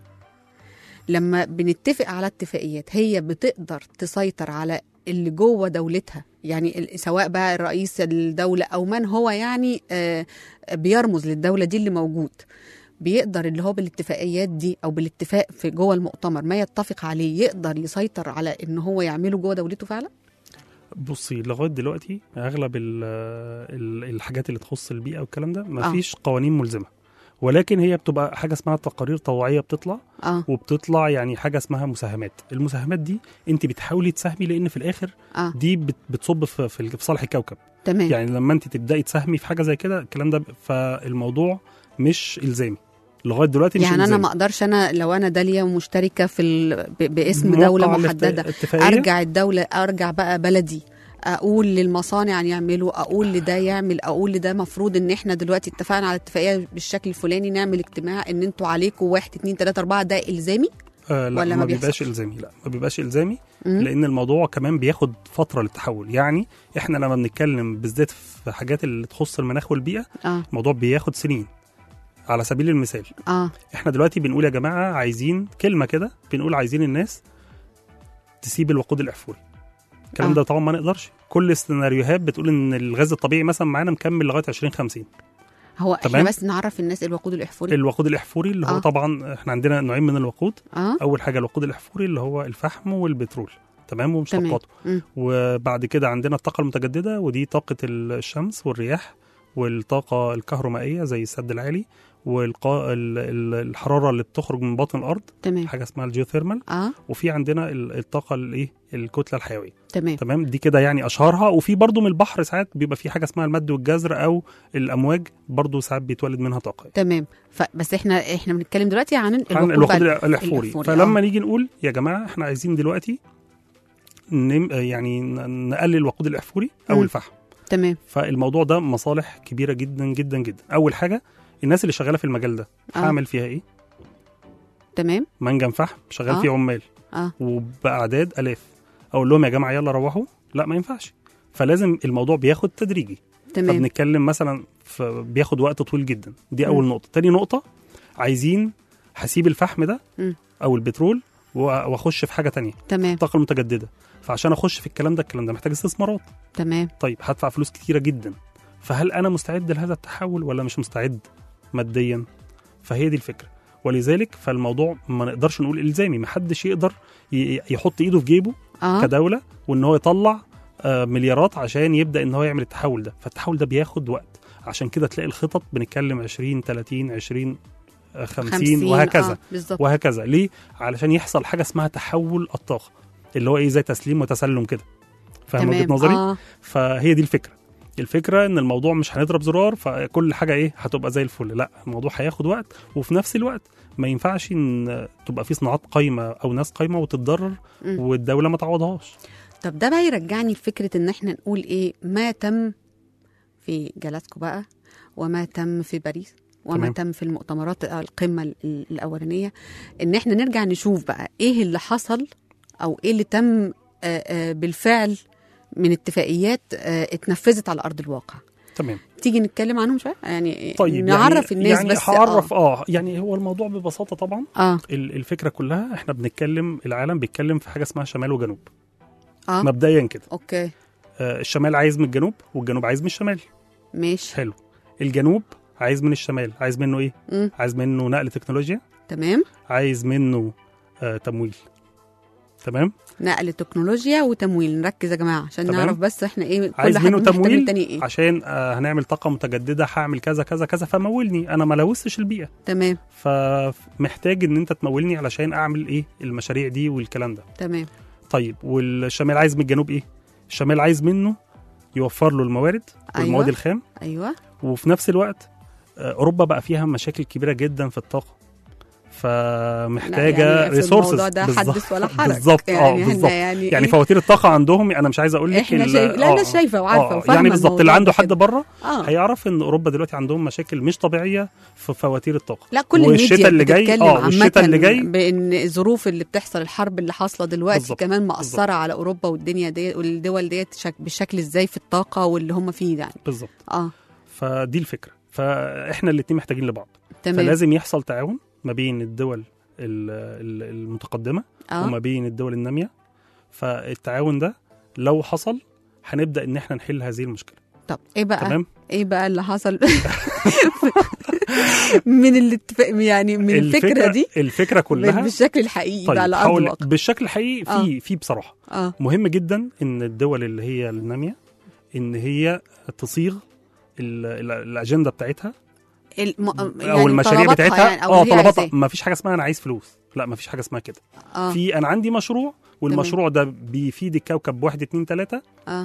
لما بنتفق على اتفاقيات هي بتقدر تسيطر على اللي جوه دولتها يعني، سواء بقى رئيس الدولة او من هو يعني آه بيرمز للدولة دي اللي موجود، بيقدر اللي هو بالاتفاقيات دي او بالاتفاق في جوه المؤتمر ما يتفق عليه يقدر يسيطر على ان هو يعمله جوه دولته فعلا. بصي لغايه دلوقتي اغلب ال ال الحاجات اللي تخص البيئه والكلام ده ما فيش آه. قوانين ملزمه، ولكن هي بتبقى حاجه اسمها تقارير طوعيه بتطلع آه. وبتطلع يعني حاجه اسمها مساهمات. المساهمات دي انت بتحاولي تساهمي لان في الاخر آه. دي بتصب في في صالح الكوكب. تمام. يعني لما انت تبداي تساهمي في حاجه زي كده الكلام ده، فالموضوع مش الزامي لغايه دلوقتي. مش يعني إلزامي. انا ما اقدرش انا لو انا داليا ومشتركه في ال... ب... باسم دوله محدده ارجع الدوله ارجع بقى بلدي اقول للمصانع يعملوا، اقول لده يعمل، اقول لده مفروض ان احنا دلوقتي اتفقنا على اتفاقيه بالشكل الفلاني نعمل اجتماع ان انتوا عليكم واحد اتنين تلاته اربعه، ده الزامي آه لا ولا ما بيبقاش الزامي؟ لا ما بيبقاش الزامي م- لان الموضوع كمان بياخد فتره للتحول. يعني احنا لما بنتكلم بالذات في حاجات اللي تخص المناخ والبيئه آه. الموضوع بياخد سنين. على سبيل المثال آه. احنا دلوقتي بنقول يا جماعه عايزين كلمه كده، بنقول عايزين الناس تسيب الوقود الاحفوري. الكلام آه. ده طبعا ما نقدرش. كل السيناريوهات بتقول ان الغاز الطبيعي مثلا معانا مكمل لغايه عشرين خمسين. هو تمام؟ احنا بس نعرف الناس الوقود الاحفوري. الوقود الاحفوري اللي آه. هو طبعا احنا عندنا نوعين من الوقود آه. اول حاجه الوقود الاحفوري اللي هو الفحم والبترول تمام ومشتقاته، وبعد كده عندنا الطاقه المتجدده ودي طاقه الشمس والرياح والطاقه الكهرومائيه زي السد العالي والقا... الحراره اللي بتخرج من باطن الارض تمام. حاجه اسمها الجيوثيرمال آه. وفي عندنا الطاقه الايه الكتله الحيويه تمام تمام. دي كده يعني اشهرها. وفي برضو من البحر ساعات بيبقى في حاجه اسمها المد والجزر او الامواج برضو ساعات بيتولد منها طاقه تمام. بس احنا احنا بنتكلم دلوقتي عن الوقود, الوقود الاحفوري. فلما آه. نيجي نقول يا جماعه احنا عايزين دلوقتي نم... يعني نقلل الوقود الاحفوري او م. الفحم تمام. فالموضوع ده مصالح كبيره جدا جدا جدا. اول حاجه الناس اللي شغاله في المجال ده آه. هعمل فيها ايه؟ تمام. منجم فحم شغال آه. فيه عمال آه. وباعداد الاف، اقول لهم يا جماعه يلا روحوا؟ لا ما ينفعش. فلازم الموضوع بياخد تدريجي. تمام. فبنتكلم مثلا بياخد وقت طويل جدا. دي اول م. نقطه. تاني نقطه عايزين هسيب الفحم ده م. او البترول واخش في حاجه تانية تمام. الطاقه المتجدده. فعشان اخش في الكلام ده الكلام ده محتاج استثمارات. تمام. طيب هدفع فلوس كتيره جدا. فهل انا مستعد لهذا التحول ولا مش مستعد ماديا؟ فهي دي الفكره. ولذلك فالموضوع ما نقدرش نقول الزامي. ما حدش يقدر يحط ايده في جيبه آه. كدوله وان هو يطلع آه مليارات عشان يبدا ان هو يعمل التحول ده. فالتحول ده بياخد وقت. عشان كده تلاقي الخطط بنتكلم عشرين تلاتين عشرين خمسين وهكذا آه. وهكذا. ليه؟ علشان يحصل حاجه اسمها تحول الطاقه اللي هو ايه زي تسليم وتسلم كده. فاهم وجهه نظري؟ آه. فهي دي الفكره. الفكره ان الموضوع مش هنضرب زرار فكل حاجه ايه هتبقى زي الفل. لا الموضوع هياخد وقت. وفي نفس الوقت ما ينفعش ان تبقى في صناعات قايمه او ناس قايمه وتتضرر م. والدوله ما تعوضهاش. طب ده بقى يرجعني لفكره ان احنا نقول ايه ما تم في جلاسكو بقى وما تم في باريس وما تمام. تم في المؤتمرات القمة الأولانية، إن إحنا نرجع نشوف بقى إيه اللي حصل أو إيه اللي تم بالفعل من اتفاقيات اتنفذت على أرض الواقع. تمام. تيجي نتكلم عنهم شوية يعني. طيب نعرف يعني الناس يعني بس هعرف اه يعني هو الموضوع ببساطة طبعا آه. الفكرة كلها احنا بنتكلم، العالم بيتكلم في حاجة اسمها شمال وجنوب. آه. مبدئيا كده. اوكي. آه الشمال عايز من الجنوب والجنوب عايز من الشمال. ماشي. حلو. الجنوب عايز من الشمال، عايز منه ايه؟ م. عايز منه نقل تكنولوجيا. تمام. عايز منه آه تمويل. تمام. نقل تكنولوجيا وتمويل، نركز يا جماعه عشان تمام. نعرف بس احنا ايه كل عايز منه تمويل إيه؟ عشان آه هنعمل طاقه متجدده، هعمل كذا كذا كذا فمولني، انا ما لوثش البيئه. تمام. فمحتاج ان انت تمولني علشان اعمل ايه المشاريع دي والكلام ده. تمام. طيب والشمال عايز من الجنوب ايه؟ الشمال عايز منه يوفر له الموارد والمواد أيوة. الخام. ايوه. وفي نفس الوقت آه اوروبا بقى فيها مشاكل كبيره جدا في الطاقه، فمحتاجه يعني ريسورسز. الموضوع ده حدث ولا حرج. بالظبط. يعني اه بالظبط. يعني, يعني فواتير الطاقه عندهم انا مش عايز اقول لك احنا شايف... لا انا شايفه وعارفه وفاهمه يعني بالظبط. اللي عنده حد بره آه. هيعرف ان اوروبا دلوقتي عندهم مشاكل مش طبيعيه في فواتير الطاقه. لا كل والشتاء اللي جاي اه والشتاء اللي جاي بان الظروف اللي بتحصل، الحرب اللي حاصله دلوقتي بالزبط. كمان مأثره بالزبط. على اوروبا والدنيا دي والدول ديت شك... بالشكل ازاي في الطاقه واللي هم فيه يعني. بالظبط. اه فدي الفكره، فاحنا الاثنين محتاجين لبعض. تمام. فلازم يحصل تعاون ما بين الدول المتقدمه آه. وما بين الدول الناميه. فالتعاون ده لو حصل هنبدا ان احنا نحل هذه المشكله. طب ايه بقى تمام؟ ايه بقى اللي حصل من الاتفاق يعني من الفكره, الفكرة دي الفكره كلها بالشكل الحقيقي طيب بقى على ارض الواقع. بالشكل الحقيقي في آه. في بصراحه آه. مهم جدا ان الدول اللي هي الناميه ان هي تصيغ الاجنده بتاعتها الم... يعني او المشاريع بتاعتها. يعني اه طلباتها. ما فيش حاجه اسمها انا عايز فلوس، لا ما فيش حاجه اسمها كده. آه. في انا عندي مشروع والمشروع تمام. ده بيفيد الكوكب بواحد اتنين تلاته اه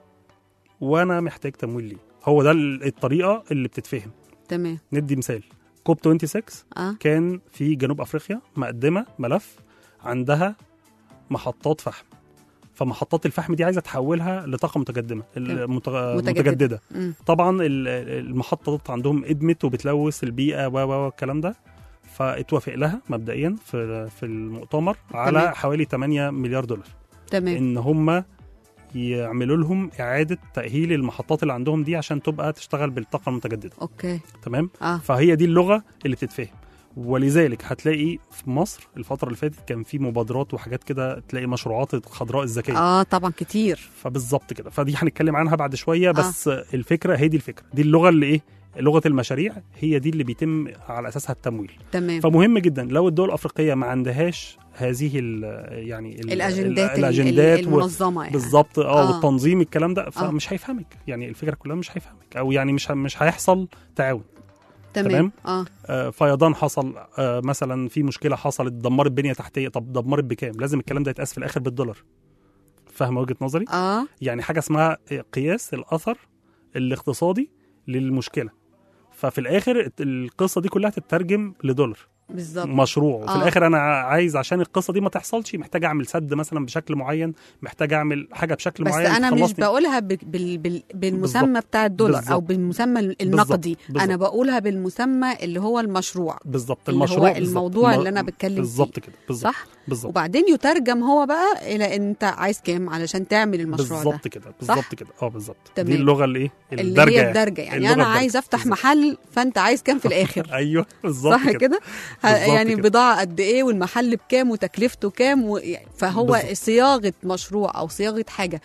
وانا محتاج تمويل ليه. هو ده الطريقه اللي بتتفهم. تمام. ندي مثال كوب ستة وعشرين آه. كان في جنوب افريقيا مقدمه ملف عندها محطات فحم، فمحطات الفحم دي عايزه تحولها لطاقه متقدمه المتغ... متجدده. م. طبعا المحطات عندهم ادمت وبتلوث البيئه و والكلام ده، فاتوافق لها مبدئيا في في المؤتمر على تمام. حوالي ثمانية مليار دولار. تمام. ان هم يعملوا لهم اعاده تاهيل المحطات اللي عندهم دي عشان تبقى تشتغل بالطاقه المتجدده. اوكي. تمام. آه. فهي دي اللغه اللي بتتفهم. ولذلك هتلاقي في مصر الفترة اللي فاتت كان في مبادرات وحاجات كده، تلاقي مشروعات الخضراء الذكية. اه طبعا كتير. فبالظبط كده، فدي هنتكلم عنها بعد شوية. بس آه. الفكرة هي دي الفكرة، دي اللغة اللي ايه لغة المشاريع، هي دي اللي بيتم على أساسها التمويل. تمام. فمهم جدا لو الدول الأفريقية ما عندهاش هذه ال يعني ال الأجندات, الأجندات المنظمة يعني. بالظبط. اه والتنظيم الكلام ده، فمش آه. هيفهمك يعني الفكرة كلها مش هيفهمك، أو يعني مش مش هيحصل تعاون. تمام. تمام. آه. آه فيضان حصل، آه مثلا في مشكله حصلت دمرت بنيه تحتيه، طب دمرت بكام؟ لازم الكلام ده يتقاس في الاخر بالدولار. فاهمه وجهه نظري؟ اه يعني حاجه اسمها قياس الاثر الاقتصادي للمشكله، ففي الاخر القصه دي كلها تترجم لدولار بالظبط. مشروع. وفي آه. الاخر انا عايز عشان القصه دي ما تحصلش محتاج اعمل سد مثلا بشكل معين، محتاج اعمل حاجه بشكل بس معين. بس انا مش بقولها بال بال بالمسمى بالزبط. بتاع الدولار بالزبط. او بالمسمى النقدي. بالزبط. بالزبط. انا بقولها بالمسمى اللي هو المشروع بالظبط. المشروع اللي هو الموضوع بالزبط. اللي انا بتكلم فيه بالظبط كده. بالظبط. صح بالزبط. وبعدين يترجم هو بقى الى انت عايز كام علشان تعمل المشروع بالزبط ده. كده. بالظبط كده. اه بالظبط. دي اللغه اللي ايه اللي هي الدرجه يعني. انا عايز افتح بالزبط. محل فانت عايز كام في الاخر. ايوه بالظبط. صح كده. يعني بضاعه قد ايه والمحل بكام وتكلفته كام و... فهو بالزبط. صياغه مشروع او صياغه حاجه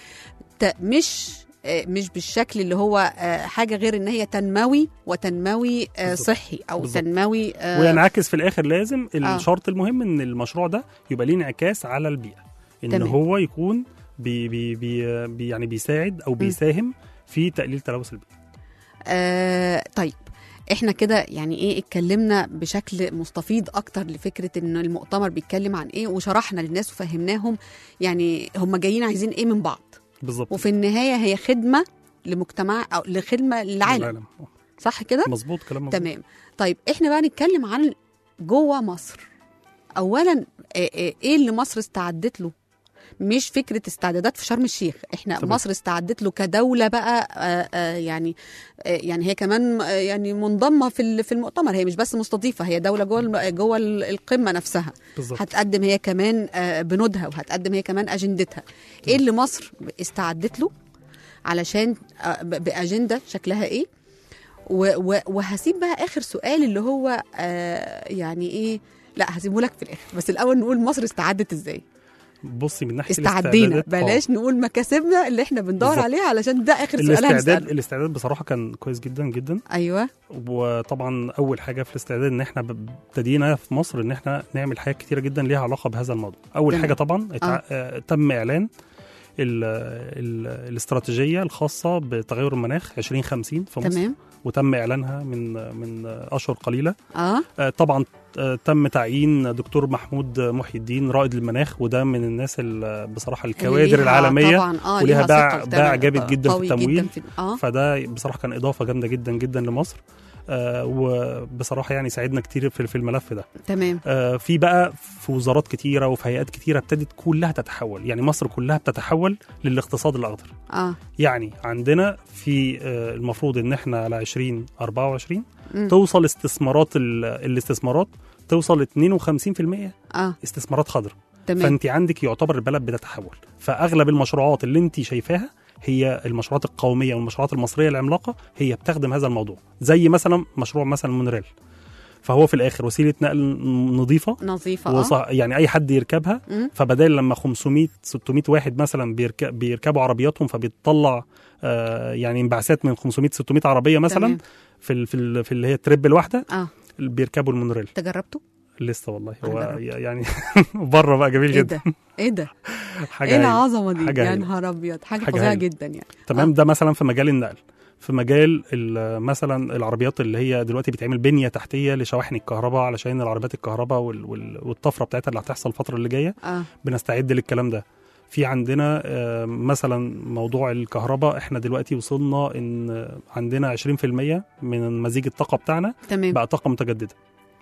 مش مش بالشكل اللي هو حاجه غير ان هي تنموي وتنموي بالزبط. صحي او بالزبط. تنموي وينعكس في الاخر. لازم الشرط المهم ان المشروع ده يبقى ليه انعكاس على البيئه، ان تمام. هو يكون بي بي بي يعني بيساعد او بيساهم م. في تقليل تلوث البيئه. آه طيب احنا كده يعني ايه اتكلمنا بشكل مستفيض اكتر لفكره ان المؤتمر بيتكلم عن ايه، وشرحنا للناس وفهمناهم يعني هم جايين عايزين ايه من بعض بالظبط. وفي النهايه هي خدمه لمجتمع او لخدمه للعالم. صح كده؟ مظبوط كلام مظبوط. تمام. طيب احنا بقى نتكلم عن جوه مصر. اولا ايه اللي مصر استعدت له مش فكره استعدادات في شرم الشيخ. احنا طبعا. مصر استعدت له كدوله بقى آآ آآ يعني آآ يعني هي كمان يعني منضمه في في المؤتمر، هي مش بس مستضيفه، هي دوله جوه جوه القمه نفسها. بالزبط. هتقدم هي كمان بنودها وهتقدم هي كمان اجندتها. ايه اللي مصر استعدت له علشان باجنده شكلها ايه؟ وهسيب بقى اخر سؤال اللي هو آه يعني ايه، لا هسيبه لك في الاخر، بس الاول نقول مصر استعدت ازاي. بصي من ناحيه استعدينا، بلاش نقول مكاسبنا اللي احنا بندور بالزبط. عليها، علشان ده اخر سؤال هنسأله. الاستعداد بصراحه كان كويس جدا جدا. ايوه. وطبعا اول حاجه في الاستعداد ان احنا ابتدينا في مصر ان احنا نعمل حاجات كتيره جدا ليها علاقه بهذا الموضوع. اول تمام. حاجه طبعا اتع... آه. تم اعلان ال ال الاستراتيجية الخاصة بتغير المناخ عشرين خمسين في مصر. تمام. وتم إعلانها من من أشهر قليلة. آه. آه طبعا آه تم تعيين دكتور محمود محي الدين رائد المناخ، وده من الناس بصراحة الكوادر العالمية آه وليها باع باع جامد جدا في التمويل جداً في آه. فده بصراحة كان إضافة جامدة جدا جدا لمصر. آه وبصراحه يعني ساعدنا كتير في في الملف ده. تمام. آه في بقى في وزارات كتيره وفي هيئات كتيره ابتدت كلها تتحول، يعني مصر كلها بتتحول للاقتصاد الاخضر. اه يعني عندنا في آه المفروض ان احنا على عشرين أربعة وعشرين م. توصل استثمارات الاستثمارات توصل اثنين وخمسين بالمية اه استثمارات خضراء. تمام. فانت عندك يعتبر البلد بتتحول، فاغلب المشروعات اللي انت شايفاها هي المشروعات القومية والمشروعات المصرية العملاقة هي بتخدم هذا الموضوع، زي مثلا مشروع مثلا المونوريل، فهو في الآخر وسيلة نقل نظيفة نظيفة وصح... يعني أي حد يركبها. م. فبدال لما خمسمية ستمية واحد مثلا بيرك... بيركبوا عربياتهم فبيطلع آه يعني انبعاثات من خمسمية ستمية عربية مثلا. تمام. في ال... في, ال... في اللي هي التريب الواحدة. آه. بيركبوا المونوريل. تجربته؟ لسه والله هو يعني بره بقى جميل إيه جدا. ده؟ ايه ده؟ ايه العظمه دي؟ يا نهار ابيض، حاجه فظيعه جدا يعني. تمام. آه. ده مثلا في مجال النقل. في مجال مثلا العربيات اللي هي دلوقتي بتعمل بنيه تحتيه لشواحن الكهرباء علشان العربيات الكهرباء والطفره بتاعتها اللي هتحصل الفتره اللي جايه. آه. بنستعد للكلام ده. في عندنا مثلا موضوع الكهرباء، احنا دلوقتي وصلنا ان عندنا عشرين بالمية من مزيج الطاقه بتاعنا تمام. بقى طاقه متجدده،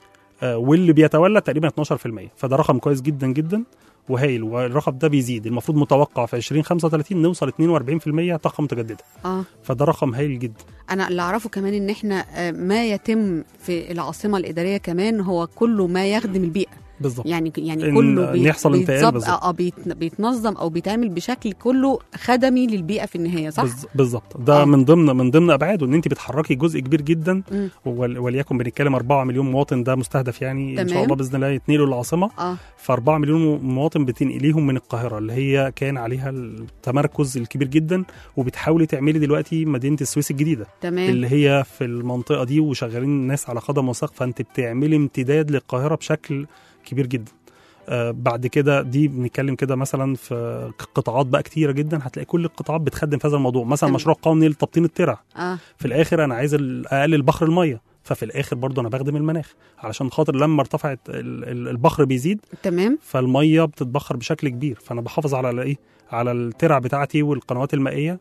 واللي بيتولى تقريبا اتناشر بالمية، فده رقم كويس جدا جدا وهايل، والرقم ده بيزيد. المفروض متوقع في عشرين خمسة وثلاثين نوصل اتنين وأربعين بالمية طاقه متجدده. اه فده رقم هايل جدا. انا اللي اعرفه كمان ان احنا ما يتم في العاصمه الاداريه كمان هو كله ما يخدم البيئه. بالظبط. يعني يعني كله بيت يحصل انتقال بالظبط. اه بيتنظم او بيتعمل بشكل كله خدمي للبيئه في النهايه، صح؟ بالظبط. ده آه. من ضمن من ضمن ابعاده ان انت بتحركي جزء كبير جدا، وليكن بنتكلم أربعة مليون مواطن، ده مستهدف يعني. تمام. ان شاء الله باذن الله يتنقلوا للعاصمه. اه فأربعة مليون مواطن بتنقليهم من القاهره اللي هي كان عليها التمركز الكبير جدا، وبتحاولي تعملي دلوقتي مدينه السويس الجديده. تمام. اللي هي في المنطقه دي وشغالين الناس على قدم وساق، فانت بتعملي امتداد للقاهره بشكل كبير جدا. آه بعد كده دي بنتكلم كده مثلا في قطاعات بقى كتيره جدا، هتلاقي كل القطاعات بتخدم في هذا الموضوع. مثلا تمام. مشروع قومي لتبطين الترع. آه. في الاخر انا عايز اقلل بخر الميه، ففي الاخر برضو انا بخدم المناخ علشان خاطر لما ارتفعت البخر بيزيد. تمام. فالميه بتتبخر بشكل كبير، فانا بحافظ على ايه، على الترع بتاعتي والقنوات المائيه،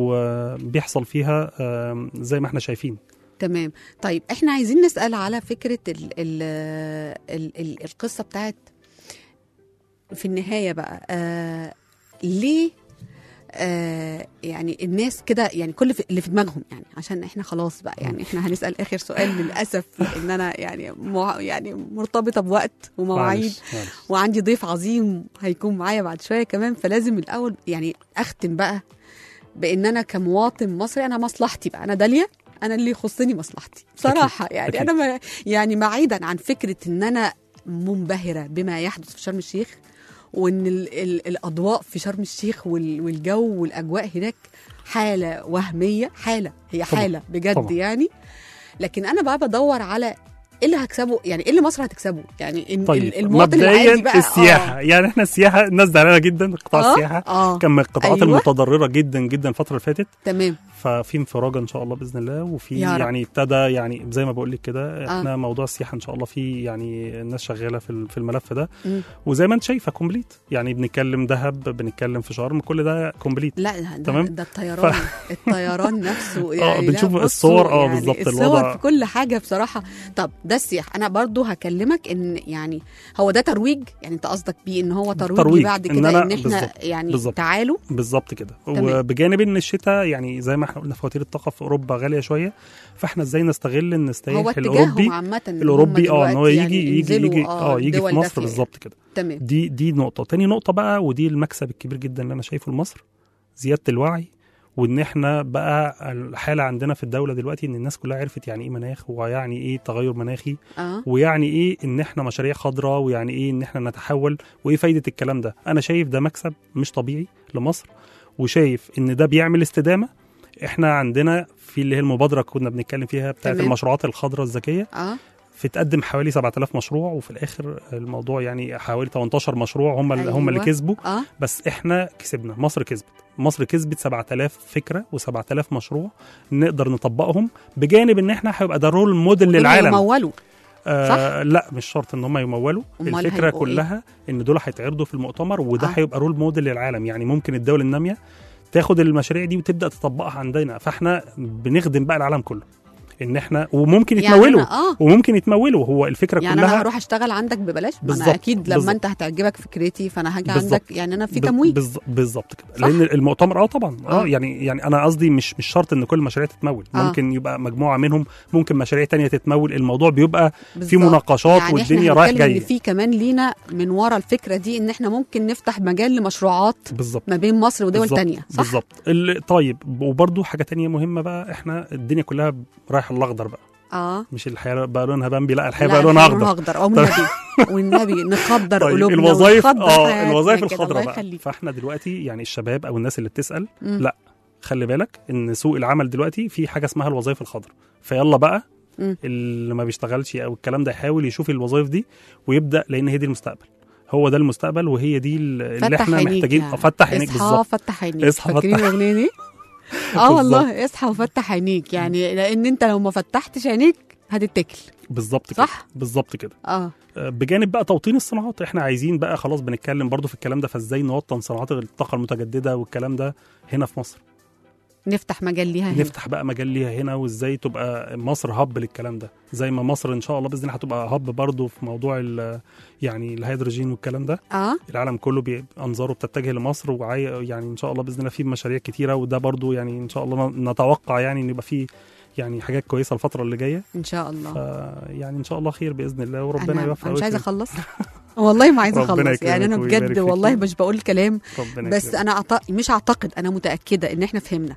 وبيحصل فيها آه زي ما احنا شايفين. تمام. طيب احنا عايزين نسال على فكره ال ال ال ال القصه بتاعت في النهاية بقى آه ليه آه يعني الناس كده، يعني كل اللي في دماغهم، يعني عشان احنا خلاص بقى يعني احنا هنسأل آخر سؤال للأسف، لأن أنا يعني مع يعني مرتبطة بوقت ومواعيد، وعندي ضيف عظيم هيكون معايا بعد شوية كمان، فلازم الأول يعني أختم بقى بأن أنا كمواطن مصري أنا مصلحتي بقى، أنا داليا أنا اللي يخصني مصلحتي بصراحة. أكيد. يعني أكيد. أنا ما يعني بعيدا عن فكرة أن أنا منبهرة بما يحدث في شرم الشيخ، وان ال ال الاضواء في شرم الشيخ والجو والاجواء هناك حاله وهميه، حاله هي حاله طبعا. بجد طبعا. يعني لكن انا بقى بدور على ايه اللي هكسبه، يعني ايه اللي مصر هتكسبه، يعني إن طيب. المواطن العادي بقى السياحه. آه. يعني احنا السياحه الناس زعلانه جدا، قطاع آه. السياحه آه. كان من القطاعات أيوة. المتضرره جدا جدا الفتره اللي فاتت. تمام. ففي انفراجه ان شاء الله باذن الله، وفي يعني ابتدى يعني زي ما بقول لك كده احنا آه. موضوع السياحه ان شاء الله في يعني الناس شغاله في في الملف ده م. وزي ما انت شايفه كومبليت، يعني بنتكلم دهب، بنتكلم في شرم، كل ده كومبليت. لا ده تمام، ده الطيران ف... الطيران نفسه يعني اه بنشوف الصور اه يعني بالظبط الصور في كل حاجه بصراحه. طب ده السياحه، انا برضو هكلمك ان يعني هو ده ترويج، يعني انت قصدك بيه ان هو ترويج, ترويج. بعد كده ان, إن احنا بالزبط. يعني بالزبط. تعالوا بالظبط كده، وبجانب ان الشتاء يعني زي ما احنا قلنا فواتير الطاقه في اوروبا غاليه شويه، فاحنا ازاي نستغل ان السائح الاوروبي الاوروبي اه ان هو يجي يعني يجي يجي اه يجي في مصر بالظبط كده. تمام. دي دي نقطه. تاني نقطه بقى، ودي المكسب الكبير جدا اللي انا شايفه لمصر، زياده الوعي، وان احنا بقى الحاله عندنا في الدوله دلوقتي ان الناس كلها عرفت يعني ايه مناخ، ويعني ايه تغير مناخي أه. ويعني ايه ان احنا مشاريع خضراء، ويعني ايه ان احنا نتحول، وايه فايده الكلام ده. انا شايف ده مكسب مش طبيعي لمصر، وشايف ان ده بيعمل استدامه. احنا عندنا في اللي هي المبادره كنا بنتكلم فيها بتاعت المشروعات الخضراء الذكيه أه. في تقدم حوالي سبعة آلاف مشروع، وفي الاخر الموضوع يعني حوالي ثمانية عشر مشروع هم أيوة. هم اللي كسبوا أه. بس احنا كسبنا، مصر كسبت مصر كسبت سبعة آلاف فكره وسبعة آلاف مشروع نقدر نطبقهم، بجانب ان احنا هيبقى ده رول موديل للعالم. يمولوا آه لا مش شرط ان هم يمولوا، الفكره كلها إيه؟ ان دول هيتعرضوا في المؤتمر، وده هيبقى آه. رول موديل للعالم. يعني ممكن الدول الناميه تاخد المشاريع دي وتبدا تطبقها عندنا، فاحنا بنخدم بقى العالم كله ان احنا وممكن يتمولوا يعني آه. وممكن يتمولوا. هو الفكره يعني كلها انا هروح اشتغل عندك ببلاش، انا اكيد لما بالزبط. انت هتعجبك فكرتي فانا هاجي عندك، يعني انا في تمويل بالظبط كده. لان المؤتمر اه طبعا اه, آه. يعني يعني انا قصدي مش مش شرط ان كل المشاريع تتمول، آه. ممكن يبقى مجموعه منهم، ممكن مشاريع تانية تتمول. الموضوع بيبقى بالزبط. في مناقشات يعني والدنيا رايح جاي. في كمان لينا من ورا الفكره دي ان احنا ممكن نفتح مجال لمشروعات بالزبط. ما بين مصر ودول بالزبط. تانية صح بالظبط. طيب وبرده حاجه تانية مهمه بقى، احنا الدنيا كلها رايحه الاخضر بقى، اه مش الحياه بقى لونها بامبي، لا الحياه بقى لونها اخضر اخضر او والنبي والنبي نخضر طيب قلوبنا الوظائف اه الوظائف الخضراء بقى. فاحنا دلوقتي يعني الشباب او الناس اللي بتسال م. لا خلي بالك ان سوق العمل دلوقتي في حاجه اسمها الوظائف الخضراء، فيلا بقى م. اللي ما بيشتغلش او الكلام ده يحاول يشوف الوظائف دي ويبدا، لان هي دي المستقبل، هو ده المستقبل، وهي دي اللي احنا محتاجين. يعني. فتح عينيك بالظبط، فتح عينيك، اصحى فتح عينيك اه والله اصحى وفتح عينيك، يعني لان انت لو ما فتحتش عينيك هتتكل بالظبط كده. صح بالظبط كده. اه بجانب بقى توطين الصناعات، احنا عايزين بقى خلاص بنتكلم برضو في الكلام ده، فازاي نوطن صناعات الطاقه المتجدده والكلام ده هنا في مصر، نفتح مجال ليها هنا. نفتح بقى مجال ليها هنا، وازاي تبقى مصر هب للكلام ده، زي ما مصر ان شاء الله باذن الله هتبقى هب برضو في موضوع يعني الهيدروجين والكلام ده. اه العالم كله بانظاره بتتجه لمصر، وعاي يعني ان شاء الله باذن الله في مشاريع كتيره، وده برضو يعني ان شاء الله نتوقع يعني ان يبقى في يعني حاجات كويسه الفتره اللي جايه ان شاء الله. يعني ان شاء الله خير باذن الله، وربنا يوفق. انا مش عايزه اخلص والله ما عايزه اخلص، يعني انا بجد والله مش بقول كلام، بس انا أعتقد مش اعتقد انا متاكده ان احنا فهمنا،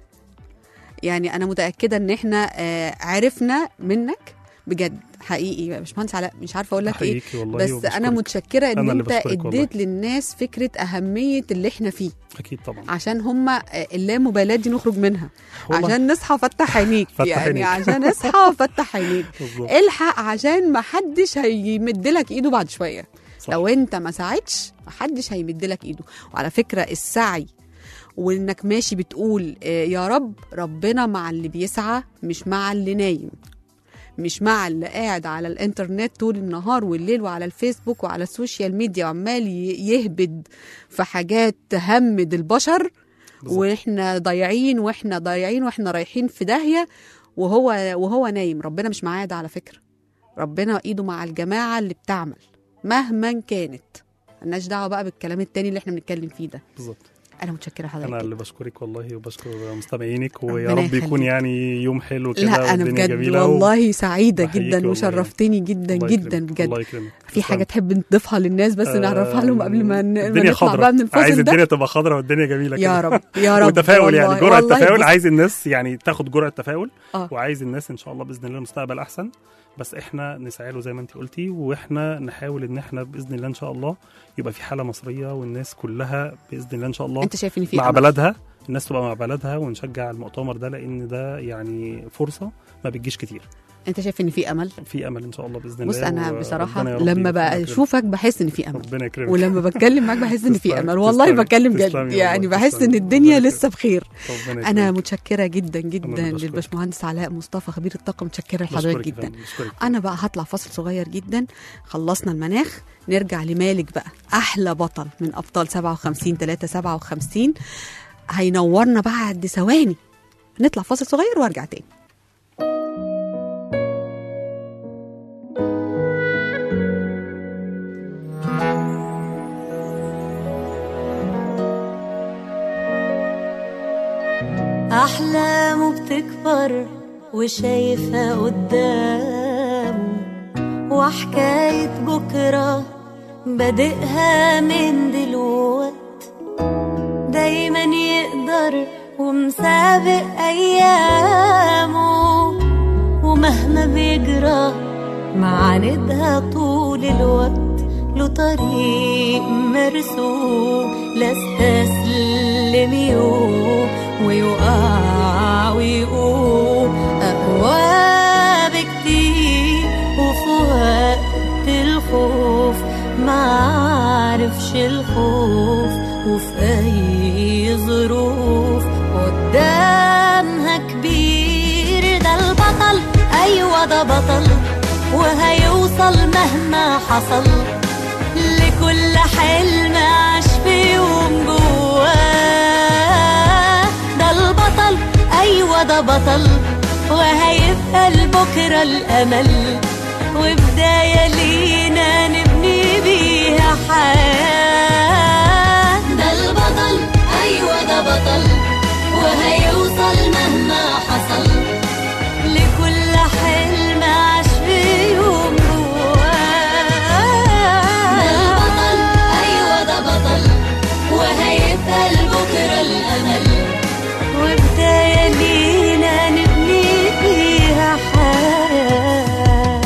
يعني انا متاكده ان احنا آه عرفنا منك بجد حقيقي يا باشمهندس علاء، مش عارفه اقول لك ايه، بس وبشكرك. انا متشكره ان انت اديت للناس فكره اهميه اللي احنا فيه. اكيد طبعا، عشان هم اللامبالاه دي نخرج منها، عشان نصحى فتح عينيك يعني عشان نصحى فتح عينيك الحق، عشان ما حدش هيمد لك ايده بعد شويه. صح. لو انت ما ساعدتش ما حدش هيمد لك ايده. وعلى فكره السعي وانك ماشي بتقول يا رب، ربنا مع اللي بيسعى مش مع اللي نايم، مش مع اللي قاعد على الانترنت طول النهار والليل وعلى الفيسبوك وعلى السوشيال ميديا وعمال يهبد في حاجات تهمد البشر بالزبط. واحنا ضايعين واحنا ضايعين واحنا رايحين في داهية وهو وهو نايم. ربنا مش معاه ده على فكرة، ربنا ايده مع الجماعة اللي بتعمل مهما كانت. مالناش دعوة بقى بالكلام التاني اللي احنا بنتكلم فيه ده. بالظبط. انا متشكره حضرتك. انا اللي بشكرك والله، وبشكر مستمعينك، ويا رب يكون يعني يوم حلو كده. لا انا بجد والله سعيده جدا وشرفتني جدا جدا بجد. في حاجه تحب نضيفها للناس بس نعرفها لهم قبل ما نطلع بقى من الفاصل ده؟ عايز الدنيا تبقى خضراء والدنيا جميله كده. يا رب يا رب. وتفاؤل يعني، جرعه تفاؤل، عايز الناس يعني تاخد جرعه تفاؤل، وعايز الناس ان شاء الله باذن الله المستقبل احسن، بس احنا نسعى له زي ما انت قلتي، واحنا نحاول ان احنا باذن الله ان شاء الله يبقى في حاله مصريه، والناس كلها باذن الله ان شاء الله انت شايف ان في مع أمل. بلدها، الناس تبقى مع بلدها، ونشجع المؤتمر ده، لان ده يعني فرصه ما بتجيش كتير. انت شايف ان في امل؟ في امل ان شاء الله باذن الله. بص انا بصراحه لما بقى اشوفك بحس ان في امل، ربنا يكرمك. ولما بتكلم معاك بحس ان في امل، والله بتكلم جد يعني، بحس ان الدنيا لسه بخير. انا متشكره جدا جدا للباشمهندس علاء مصطفى خبير الطاقه، متشكره لحضرتك جدا. انا بقى هطلع فاصل صغير جدا، خلصنا المناخ نرجع لمالك بقى، احلى بطل من ابطال سبعة وخمسين ثلاثة سبعة وخمسين، هينورنا بعد ثواني. نطلع فاصل صغير وارجع تاني. أحلامه بتكبر وشايفها قدامه، وحكاية بكرة بادئها من دلوقت، دايما يقدر ومسابق أيامه، ومهما بيجرى معاندها طول الوقت، له طريق مرسوم لا استسلم يوم، ويقع ويقوم أقوى بكتير، وفي وقت الخوف معرفش الخوف، وفي أي ظروف قدامها كبير. ده البطل أيوة ده بطل، وهيوصل مهما حصل لكل حلم عاش في يوم جواه. ده البطل أيوة ده بطل، وهيبقى لبكرة الأمل، وبداية لينا نبني بيها حياة. ده البطل أيوة ده بطل، وهيوصل مهما حصل لكل حلم عاش في يوم جواه. ده البطل أيوة ده بطل، وهيبقى لبكرة الأمل، وبداية لينا نبني فيها حياة.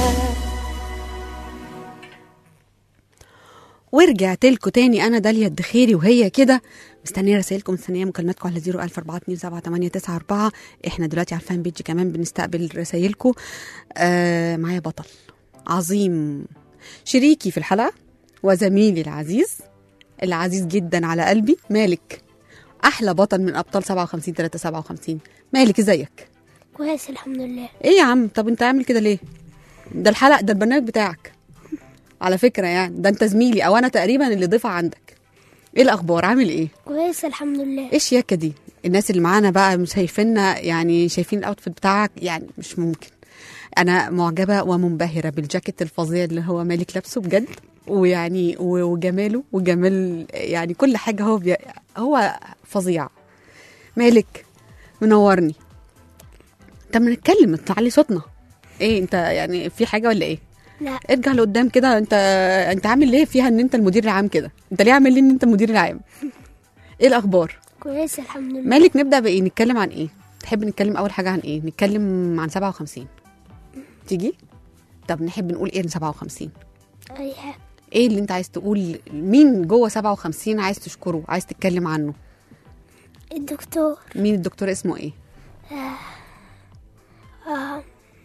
ورجعت لكم تاني، انا داليا الدخيري، وهي كده مستنيه رسائلكم، مستنيه مكالماتكم على صفر ألف أربعة اتنين سبعة تمانية تسعة أربعة. احنا دلوقتي على الفان بيج كمان بنستقبل رسائلكم. آه معايا بطل عظيم، شريكي في الحلقه وزميلي العزيز العزيز جدا على قلبي، مالك، احلى بطل من ابطال سبعة وخمسين ثلاثة سبعة وخمسين. مالك ازيك؟ كويس الحمد لله. ايه يا عم، طب انت عامل كده ليه؟ ده الحلقه، ده البرنامج بتاعك على فكره، يعني ده انت زميلي او انا تقريبا اللي ضيفه عندك. ايه الاخبار، عامل ايه؟ كويس الحمد لله. ايه الشياكه دي؟ الناس اللي معانا بقى مش شايفيننا، يعني شايفين الاوتفيت بتاعك، يعني مش ممكن. انا معجبه ومنبهره بالجاكيت الفظيع اللي هو مالك لابسه بجد، ويعني وجماله وجمال، يعني كل حاجه هو بي... هو فظيع. مالك منورني. طب نتكلم، تعلي صوتنا. ايه انت يعني في حاجه ولا ايه؟ لا. ارجع لقدام كده. انت انت عامل ليه فيها ان انت المدير العام كده؟ انت ليه عامل ليه ان انت المدير العام؟ ايه الاخبار؟ كويس الحمد لله. مالك نبدا بايه؟ نتكلم عن ايه؟ تحب نتكلم اول حاجه عن ايه؟ نتكلم عن سبعة وخمسين. تيجي؟ طب نحب نقول ايه عن سبعة وخمسين؟ اي حاجه. ايه اللي انت عايز تقول؟ مين جوه سبعة وخمسين عايز تشكره، عايز تتكلم عنه؟ الدكتور. مين الدكتور؟ اسمه ايه؟ آه. آه.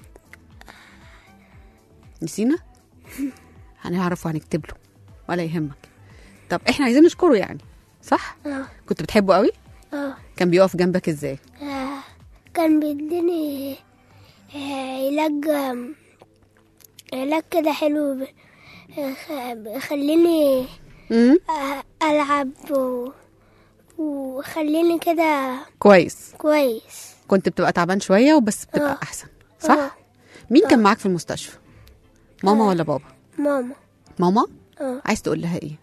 نسينا؟ هنعرف وهنكتب له ولا يهمك. طب احنا عايزين نشكره يعني، صح؟ اه. كنت بتحبه قوي؟ اه. كان بيقف جنبك ازاي؟ آه. كان بيديني آه علاج علاج كده حلو، ب... خليني ألعب و... وخليني كده كويس. كويس. كنت بتبقى تعبان شوية وبس بتبقى أوه. أحسن، صح؟ أوه. مين أوه. كان معاك في المستشفى؟ ماما أوه. ولا بابا؟ ماما. ماما؟ أوه. عايز تقول لها إيه؟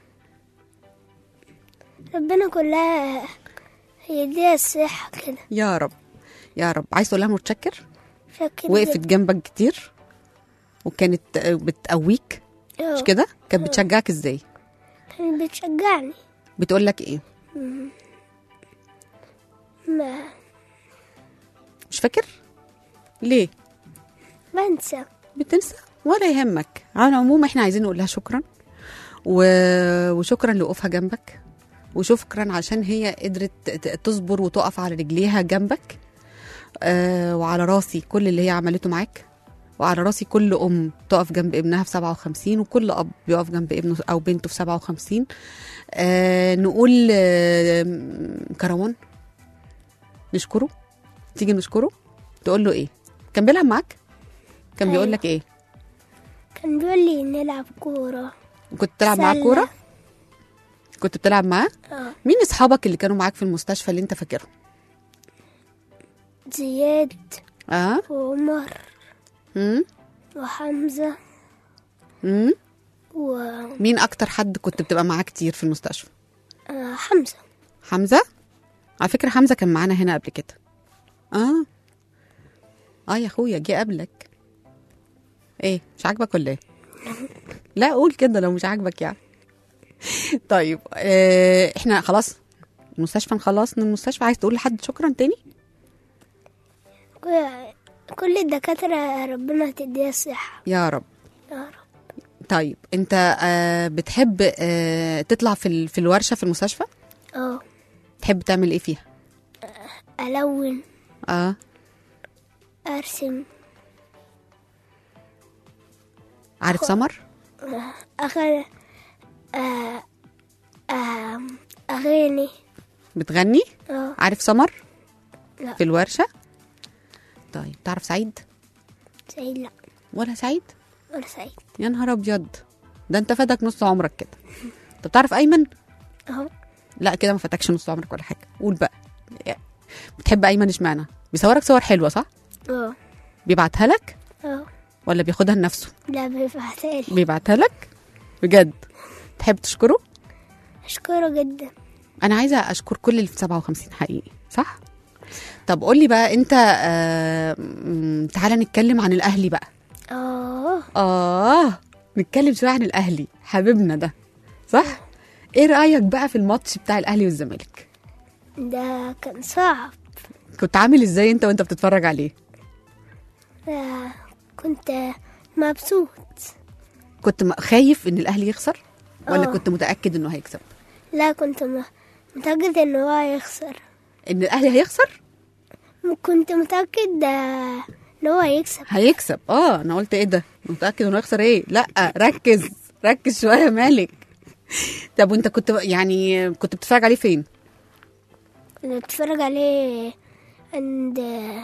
ربنا كلها يديها الصحة كده يا رب يا رب. عايز تقول لها متشكر؟ شكرا. وقفت جنبك كتير وكانت بتقويك، أوه. مش كده؟ كانت بتشجعك ازاي؟ كانت بتشجعني. بتقول لك ايه؟ ما مش فاكر؟ ليه؟ بنسى. بتنسى؟ ولا يهمك. على العموم احنا عايزين نقول لها شكرا و... وشكرا لوقوفها جنبك، وشكرا عشان هي قدرت تصبر وتقف على رجليها جنبك، آه وعلى راسي كل اللي هي عملته معاك. وعلى راسي كل ام تقف جنب ابنها في سبعة وخمسين، وكل اب بيقف جنب ابنه او بنته في سبعة وخمسين. آه نقول آه كروان نشكره، تيجي نشكره تقول له ايه؟ كان بيلعب معاك؟ كان أيوة. بيقول لك ايه؟ كان بيقول لي نلعب كورة. كنت بتلعب معاه سلة. كوره؟ كنت بتلعب معاه؟ اه مين اصحابك اللي كانوا معاك في المستشفى اللي انت فاكرهم؟ زياد اه وعمر امم وحمزة امم وحمزة. مين اكتر حد كنت بتبقى معاه كتير في المستشفى؟ حمزة حمزه. على فكره حمزه كان معانا هنا قبل كده. اه اه يا اخويا جه قبلك. ايه مش عاجبك ولا ايه؟ لا قول كده لو مش عاجبك يعني. طيب آه احنا خلاص المستشفى خلصنا المستشفى، عايز تقول لحد شكرا تاني؟ كل الدكاترة ربنا تديها الصحة يا رب. يا رب. طيب انت آه بتحب آه تطلع في ال- في الورشه في المستشفى؟ اه تحب تعمل ايه فيها؟ ألون، اه أرسم، عارف سمر؟ أغني آه آه أغاني. بتغني؟ اه عارف سمر؟ لا. في الورشه. طيب تعرف سعيد؟ سعيد لا ولا سعيد؟ ولا سعيد. يا نهار ابيض، ده انت فاتك نص عمرك كده. طب تعرف ايمن؟ اهو لا كده ما فاتكش نص عمرك ولا حاجه. قول بقى، بتحب ايمن اشمعنى؟ بيصورك صور حلوه صح؟ اه بيبعتها لك اه ولا بياخدها لنفسه؟ لا بيبعتها لي. بيبعتها لك بجد. تحب تشكره؟ أشكره جدا. انا عايزه اشكر كل اللي في سبعة وخمسين حقيقي صح. طب قول لي بقى انت آه م- تعالى نتكلم عن الاهلي بقى. اه اه نتكلم شويه عن الاهلي حبيبنا ده صح. ايه رايك بقى في الماتش بتاع الاهلي والزمالك؟ ده كان صعب. كنت عامل ازاي انت وانت بتتفرج عليه؟ آه كنت مبسوط. كنت م- خايف ان الاهلي يخسر ولا آه. كنت متاكد انه هيكسب؟ لا كنت م- متأكد إن هو هيخسر. ان الاهلي هيخسر؟ كنت متأكد آه، إن هو هيكسب. هيكسب. اه انا قلت ايه ده متاكد انه هيخسر ايه؟ لا ركز ركز شويه مالك. طب وانت كنت يعني كنت بتتفرج عليه فين؟ كنت بتفرج عليه عند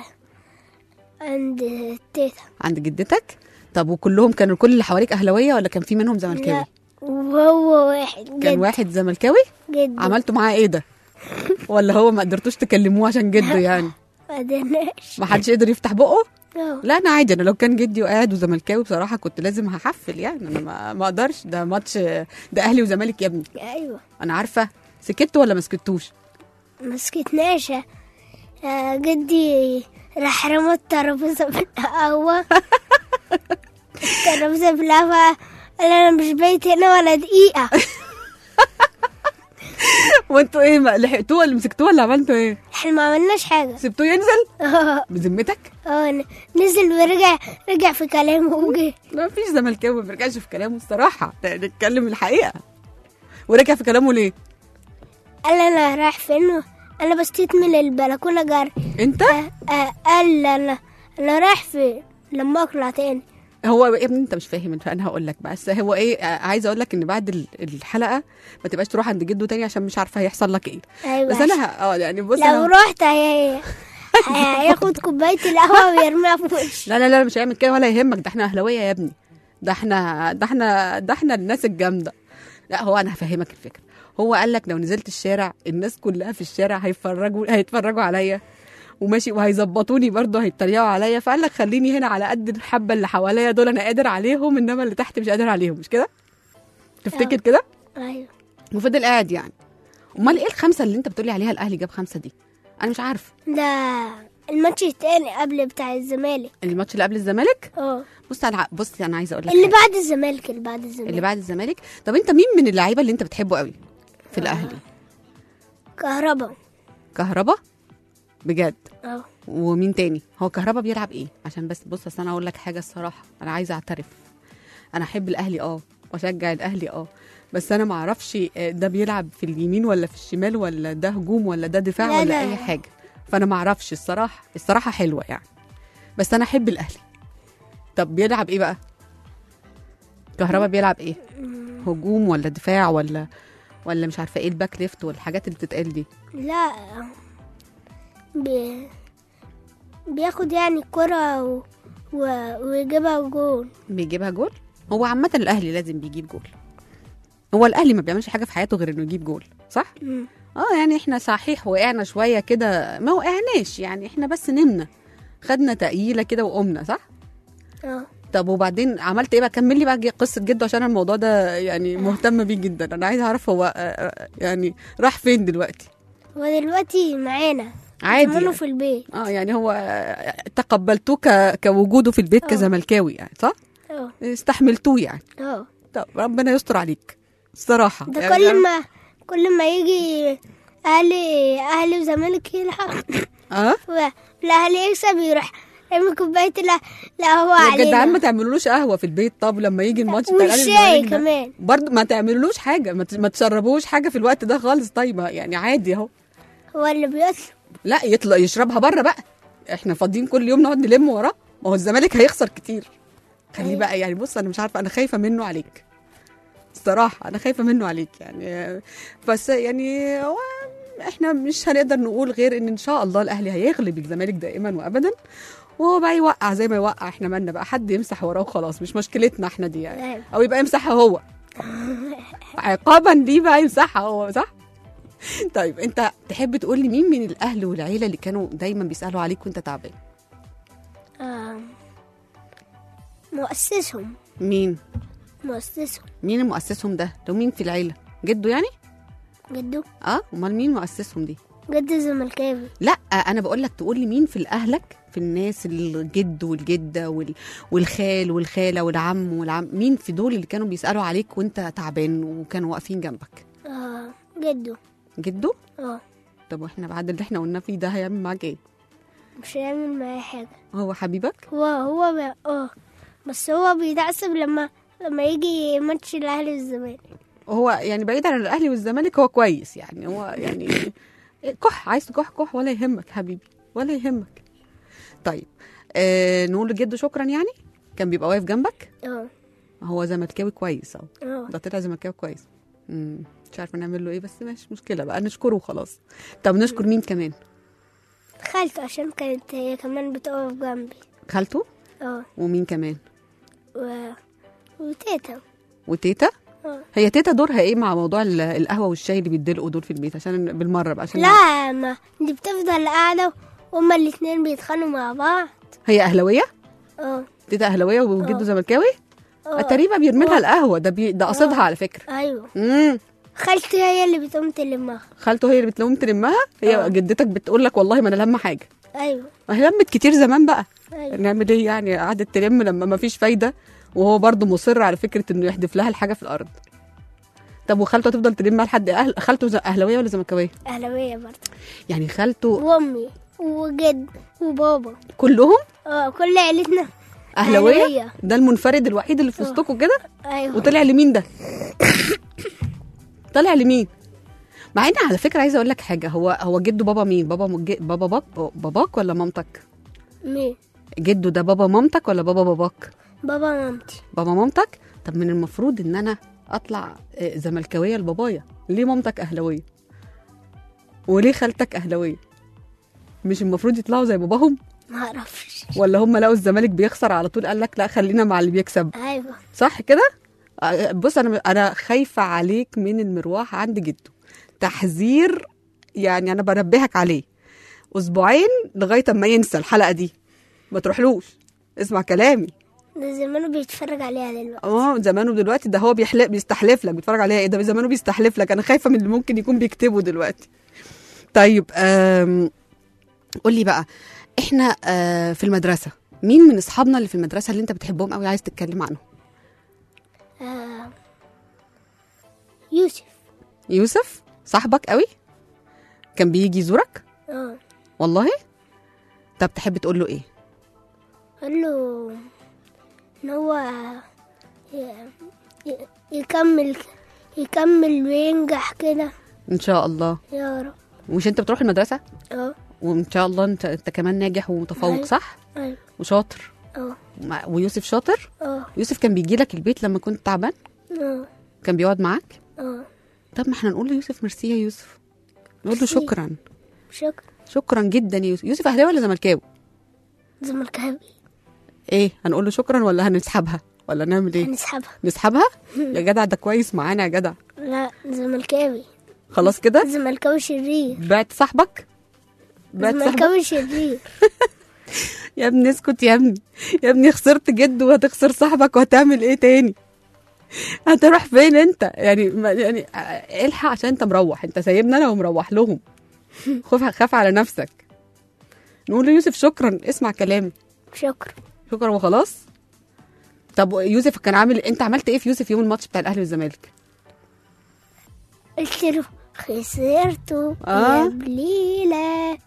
عند تيتا. عند جدتك؟ طب وكلهم كانوا كل اللي حواليك اهلاويه ولا كان في منهم زملكاوي؟ لا وهو واحد جد. كان واحد زملكاوي؟ جد. عملتوا معاه ايه ده؟ ولا هو ما قدرتوش تكلموه عشان جده يعني؟ ما قدرناش. ما حدش قدر يفتح بقه؟ آه. لا انا عادي، انا لو كان جدي وقاعد وزملكاوي بصراحه كنت لازم هحفل يعني. انا ما ما اقدرش، ده ماتش ده اهلي وزمالك يا ابني. ايوه انا عارفه. سكت ولا ما سكتوش؟ ما سكتناش. آه، جدي راح رمى الترابيزه بالقهوه. الترابيزه بالقهوه قال انا مش بايت هنا ولا دقيقه. وانتوا ايه ما لحقتوه ولا مسكتوه ولا عملتوا ايه؟ احنا ما عملناش حاجه. سبتوه ينزل اه بذمتك؟ اه ن- نزل ورجع رجع في كلامه وجه. ما فيش زملكاوي ما بيرجعش في كلامه الصراحه، نتكلم الحقيقه. ورجع في كلامه ليه؟ قال انا رايح فين؟ انا بستيت من البلكونه جري. انت؟ آه، آه، قال انا انا رايح فين لما اطلع تاني. هو يا ابني انت مش فاهم، انا هقول لك بس هو ايه. آه، عايزه اقول لك ان بعد ال- الحلقه ما تبقاش تروح عند جده تاني عشان مش عارفه هيحصل لك ايه. ايوه بس انا ه... اه يعني بص لو أنا... رحت هي... هياخد كوبايه القهوه ويرميها في وشي. لا لا لا مش هيعمل كده ولا يهمك، ده احنا اهلاويه يا ابني. ده احنا ده احنا ده احنا الناس الجامده. لا هو انا هفهمك الفكره. هو قال لك لو نزلت الشارع الناس كلها في الشارع هيتفرجوا هيتفرجوا عليا وماشي وهيظبطوني برضه هيتريقوا عليا، فقال لك خليني هنا على قد الحبه اللي حواليا دول انا قادر عليهم، انما اللي تحت مش قادر عليهم. مش كده؟ تفتكر كده؟ ايوه وفضل قاعد يعني. امال ايه الخمسه اللي انت بتقولي عليها الاهلي جاب خمسه دي؟ انا مش عارفه. ده الماتش التاني قبل بتاع الزمالك. الماتش اللي قبل الزمالك؟ اه بص انا بص انا عايزه اقول لك اللي حاجة. بعد الزمالك اللي بعد الزمالك اللي بعد الزمالك. طب انت مين من اللعيبه اللي انت بتحبه قوي في الاهلي؟ كهربا. كهربا؟ بجد؟ اه ومين تاني؟ هو كهربا بيلعب ايه؟ عشان بس بص اصل انا اقول لك حاجه الصراحه، انا عايزه اعترف. انا احب الاهلي اه واشجع الاهلي اه، بس انا ما اعرفش ده بيلعب في اليمين ولا في الشمال ولا ده هجوم ولا ده دفاع لا ولا لا. اي حاجه، فانا ما اعرفش الصراحه. الصراحه حلوه يعني، بس انا احب الاهلي. طب بيلعب ايه بقى؟ كهربا بيلعب ايه؟ هجوم ولا دفاع ولا ولا مش عارفه ايه الباك ليفت والحاجات اللي بتتقال دي؟ لا بي... بياخد يعني الكرة و... و... ويجيبها جول. بيجيبها جول. هو عامه الاهلي لازم بيجيب جول. هو الاهلي ما بيعملش حاجه في حياته غير انه يجيب جول، صح؟ مم. اه يعني احنا صحيح وقعنا شويه كده، ما وقعناش يعني، احنا بس نمنا، خدنا تقيله كده وقمنا، صح؟ اه طب وبعدين عملت ايه بقى؟ كمل لي بقى قصه جده عشان الموضوع ده يعني مهتمه بيه جدا. انا عايزه اعرف هو يعني راح فين دلوقتي. هو دلوقتي معانا عادي يعني. يعني. في البيت. اه يعني هو تقبلتوه ك... كوجوده في البيت. أوه. كزملكاوي يعني، صح؟ اه استحملتوه يعني. اه طب ربنا يستر عليك الصراحه. ده يعني كل ما كل ما يجي اهلي اهلي وزمالك يلحق اه الاهلي يكسب يروح رمي كوبايه القهوه علينا. يا جدعان ما تعملوش قهوه في البيت. طب لما يجي الماتش بتاع الاهلي والشاي كمان برضه ما تعملولوش حاجه، ما تشربوش حاجه في الوقت ده خالص. طيب يعني عادي اهو. هو اللي بيطلب. لا يطلع يشربها بره بقى. احنا فاضيين كل يوم نقعد نلم وراه؟ ما هو الزمالك هيخسر كتير. خليه بقى يعني. بص انا مش عارفه، انا خايفه منه عليك الصراحه، انا خايفه منه عليك يعني. بس يعني هو احنا مش هنقدر نقول غير ان ان شاء الله الاهلي هيغلب الزمالك دائما وابدا، وهو بقى يوقع زي ما يوقع. احنا مالنا بقى، حد يمسح وراه وخلاص، مش مشكلتنا احنا دي يعني. او يبقى يمسحها هو عقابا ليه بقى يمسحها هو، صح؟ طيب انت تحب تقول لي مين من الاهل والعيله اللي كانوا دايما بيسالوا عليك وانت تعبان؟ آه مؤسسهم. مين مؤسسهم؟ مين المؤسسهم ده؟ ده مين في العيله؟ جده يعني؟ جده. اه امال مين مؤسسهم دي؟ جد الزملكاوي. لا انا بقول لك تقول لي مين في الاهلك، في الناس، الجد والجده وال... والخال والخاله والعم والعم، مين في دول اللي كانوا بيسالوا عليك وانت تعبان وكانوا واقفين جنبك؟ اه جده. جده؟ اه. طب واحنا بعد اللي احنا قلنا فيه ده هيعمل معاك ايه؟ مش هيعمل معايا حاجه. هو حبيبك؟ هو هو ب... اه بس هو بيتعصب لما لما يجي ماتش الاهلي والزمالك. هو يعني بعيد عن الاهلي والزمالك هو كويس يعني. هو يعني كح، عايز تكح كح ولا يهمك حبيبي، ولا يهمك. طيب آه نقول لجده شكرا يعني، كان بيبقى واقف جنبك. اه هو زملكاوي كويس اهو. اه ده طلع زملكاوي كويس. امم مش عارفه نعمل له ايه، بس مش مشكله بقى، نشكره وخلاص. طب نشكر مين كمان؟ خالته، عشان كانت هي كمان بتقف جنبي. خالته؟ اه. ومين كمان؟ و... وتيتا. وتيتا؟ اه. هي تيتا دورها ايه مع موضوع القهوه والشاي اللي بيدلقوا دول في البيت؟ عشان بالمره بقى عشان لا ما دي بتفضل قاعده وهما الاثنين بيتخانقوا مع بعض. هي اهلاويه؟ اه. تيتا اهلاويه وجده زملكاوي؟ اه. تقريبا بيرمي لها القهوه ده بي... ده قصدها على فكره. ايوه. امم خالتي هي اللي بتقوم تلمها. خالته هي اللي بتقوم تلمها؟ هي أوه. جدتك بتقول لك والله ما انا لما حاجه. ايوه. ما هي لمت كتير زمان بقى. أيوة. نعمل ايه يعني، قعدت تلم لما ما فيش فايده، وهو برضه مصر على فكره انه يحدف لها الحاجه في الارض. طب وخالته تفضل تلم لحد اهل خالته اهلاويه ولا زملكاويه؟ اهلاويه برضه. يعني خالته وامي وجد وبابا كلهم؟ اه كل عيلتنا اهلاويه. ده المنفرد الوحيد اللي في وسطكم كده؟ ايوه. وطلع لمين ده؟ طلع لمين؟ مع ان على فكره عايزه اقول لك حاجه، هو هو جده بابا مين؟ بابا مج... بابا باك باباك ولا مامتك؟ مين؟ جده ده بابا مامتك ولا بابا باباك؟ بابا مامتي. بابا مامتك؟ طب من المفروض ان انا اطلع زملكاويه لبابايا، ليه مامتك اهلاويه؟ وليه خالتك اهلاويه؟ مش المفروض يطلعوا زي باباهم؟ ما اعرفش. ولا هم لقوا الزمالك بيخسر على طول قال لك لا خلينا مع اللي بيكسب؟ ايوه صح كده. بص انا انا خايفه عليك من المروح عند جده، تحذير يعني، انا بنبهك عليه اسبوعين لغايه اما ينسى الحلقه دي، ما تروحلوش، اسمع كلامي. ده زمانه بيتفرج عليها دلوقتي. اه زمانه دلوقتي، ده هو بيحلق بيستحلف لك، بيتفرج عليها ايه ده، زمانه بيستحلف لك. انا خايفه من اللي ممكن يكون بيكتبه دلوقتي. طيب قول لي بقى، احنا آه في المدرسه مين من اصحابنا اللي في المدرسه اللي انت بتحبهم قوي عايز تتكلم عنهم؟ آه يوسف. يوسف صاحبك قوي؟ كان بيجي يزورك؟ اه والله. طب تحب تقول له ايه؟ قال له ان هو يكمل يكمل وينجح كده ان شاء الله يا رب. ومش انت بتروح المدرسه؟ اه. وان شاء الله انت انت كمان ناجح ومتفوق. أيوة. صح؟ ايوه. وشاطر. اه. ويوسف شاطر؟ اه. يوسف كان بيجي لك البيت لما كنت تعبان؟ اه. كان بيقعد معاك؟ اه. طب ما احنا نقول ليوسف ميرسي يا يوسف، نقول له شكرا. شكرا. شكرا جدا يا يوسف. يوسف اهلاوي ولا زملكاوي؟ زملكاوي. ايه هنقول له شكرا ولا هنسحبها ولا نعمل ايه؟ هنسحبها. نسحبها؟ يا جدع ده كويس معانا يا جدع. لا زملكاوي. خلاص كده؟ زملكاوي شرير. بعت صاحبك؟ بعت زملكاوي شرير. يا ابني اسكت يا ابني، يا ابني خسرت جد وهتخسر صاحبك وهتعمل ايه تاني؟ هتروح فين انت؟ يعني يعني الحق عشان انت مروح، انت سايبنا انا ومروح لهم. خاف خاف على نفسك. نقول ليوسف شكرا، اسمع كلامي. شكرا. شكرا وخلاص. طب يوسف كان عامل، انت عملت ايه في يوسف يوم الماتش بتاع الاهلي والزمالك؟ قلت له خسرته آه؟ يا بليلة.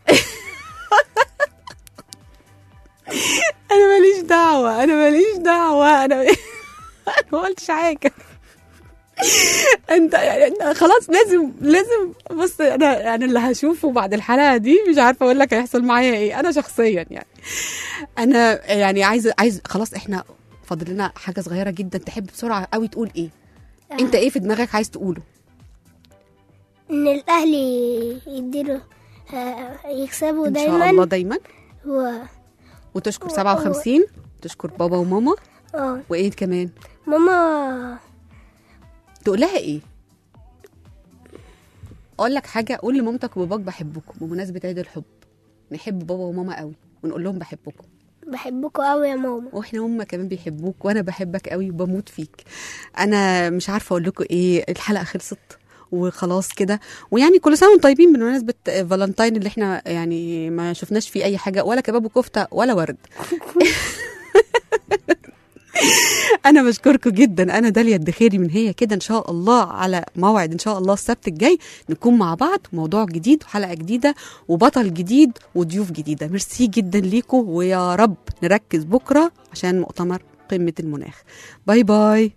انا ماليش دعوه، انا ماليش دعوه، انا ما قلتش حاجه. انت يعني خلاص لازم لازم بص، انا انا اللي هشوفه بعد الحلقه دي مش عارفه اقول لك هيحصل معايا ايه. انا شخصيا يعني انا يعني عايزه عايز خلاص، احنا فاضل لنا حاجه صغيره جدا. تحب بسرعه قوي تقول ايه؟ آه. انت ايه في دماغك عايز تقوله؟ ان الاهلي يديله يكسبوا دايما ان شاء الله دايما و... وتشكر سبعة وخمسين، تشكر بابا وماما. اه. وايه كمان؟ ماما تقول لها ايه؟ اقول لك حاجه، قول لمامتك وباباك بحبكم بمناسبه عيد الحب. نحب بابا وماما قوي ونقول لهم بحبكم. بحبكم قوي يا ماما. واحنا هم كمان بيحبوك، وانا بحبك قوي وبموت فيك. انا مش عارفه اقول لكم ايه، الحلقه خلصت وخلاص كده. ويعني كل سنه وانتم طيبين بمناسبه فالنتاين اللي احنا يعني ما شفناش فيه اي حاجه، ولا كباب وكفته ولا ورد. انا بشكركم جدا. انا داليا الدخيري من هي كده، ان شاء الله على موعد ان شاء الله السبت الجاي نكون مع بعض، موضوع جديد وحلقه جديده وبطل جديد وضيوف جديده. ميرسي جدا ليكم، ويا رب نركز بكره عشان مؤتمر قمه المناخ. باي باي.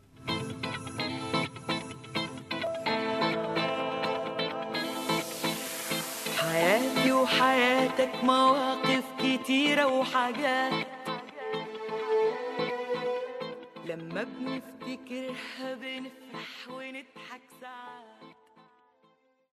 حياتي وحياتك مواقف كتيرة وحاجات لما بنفتكرها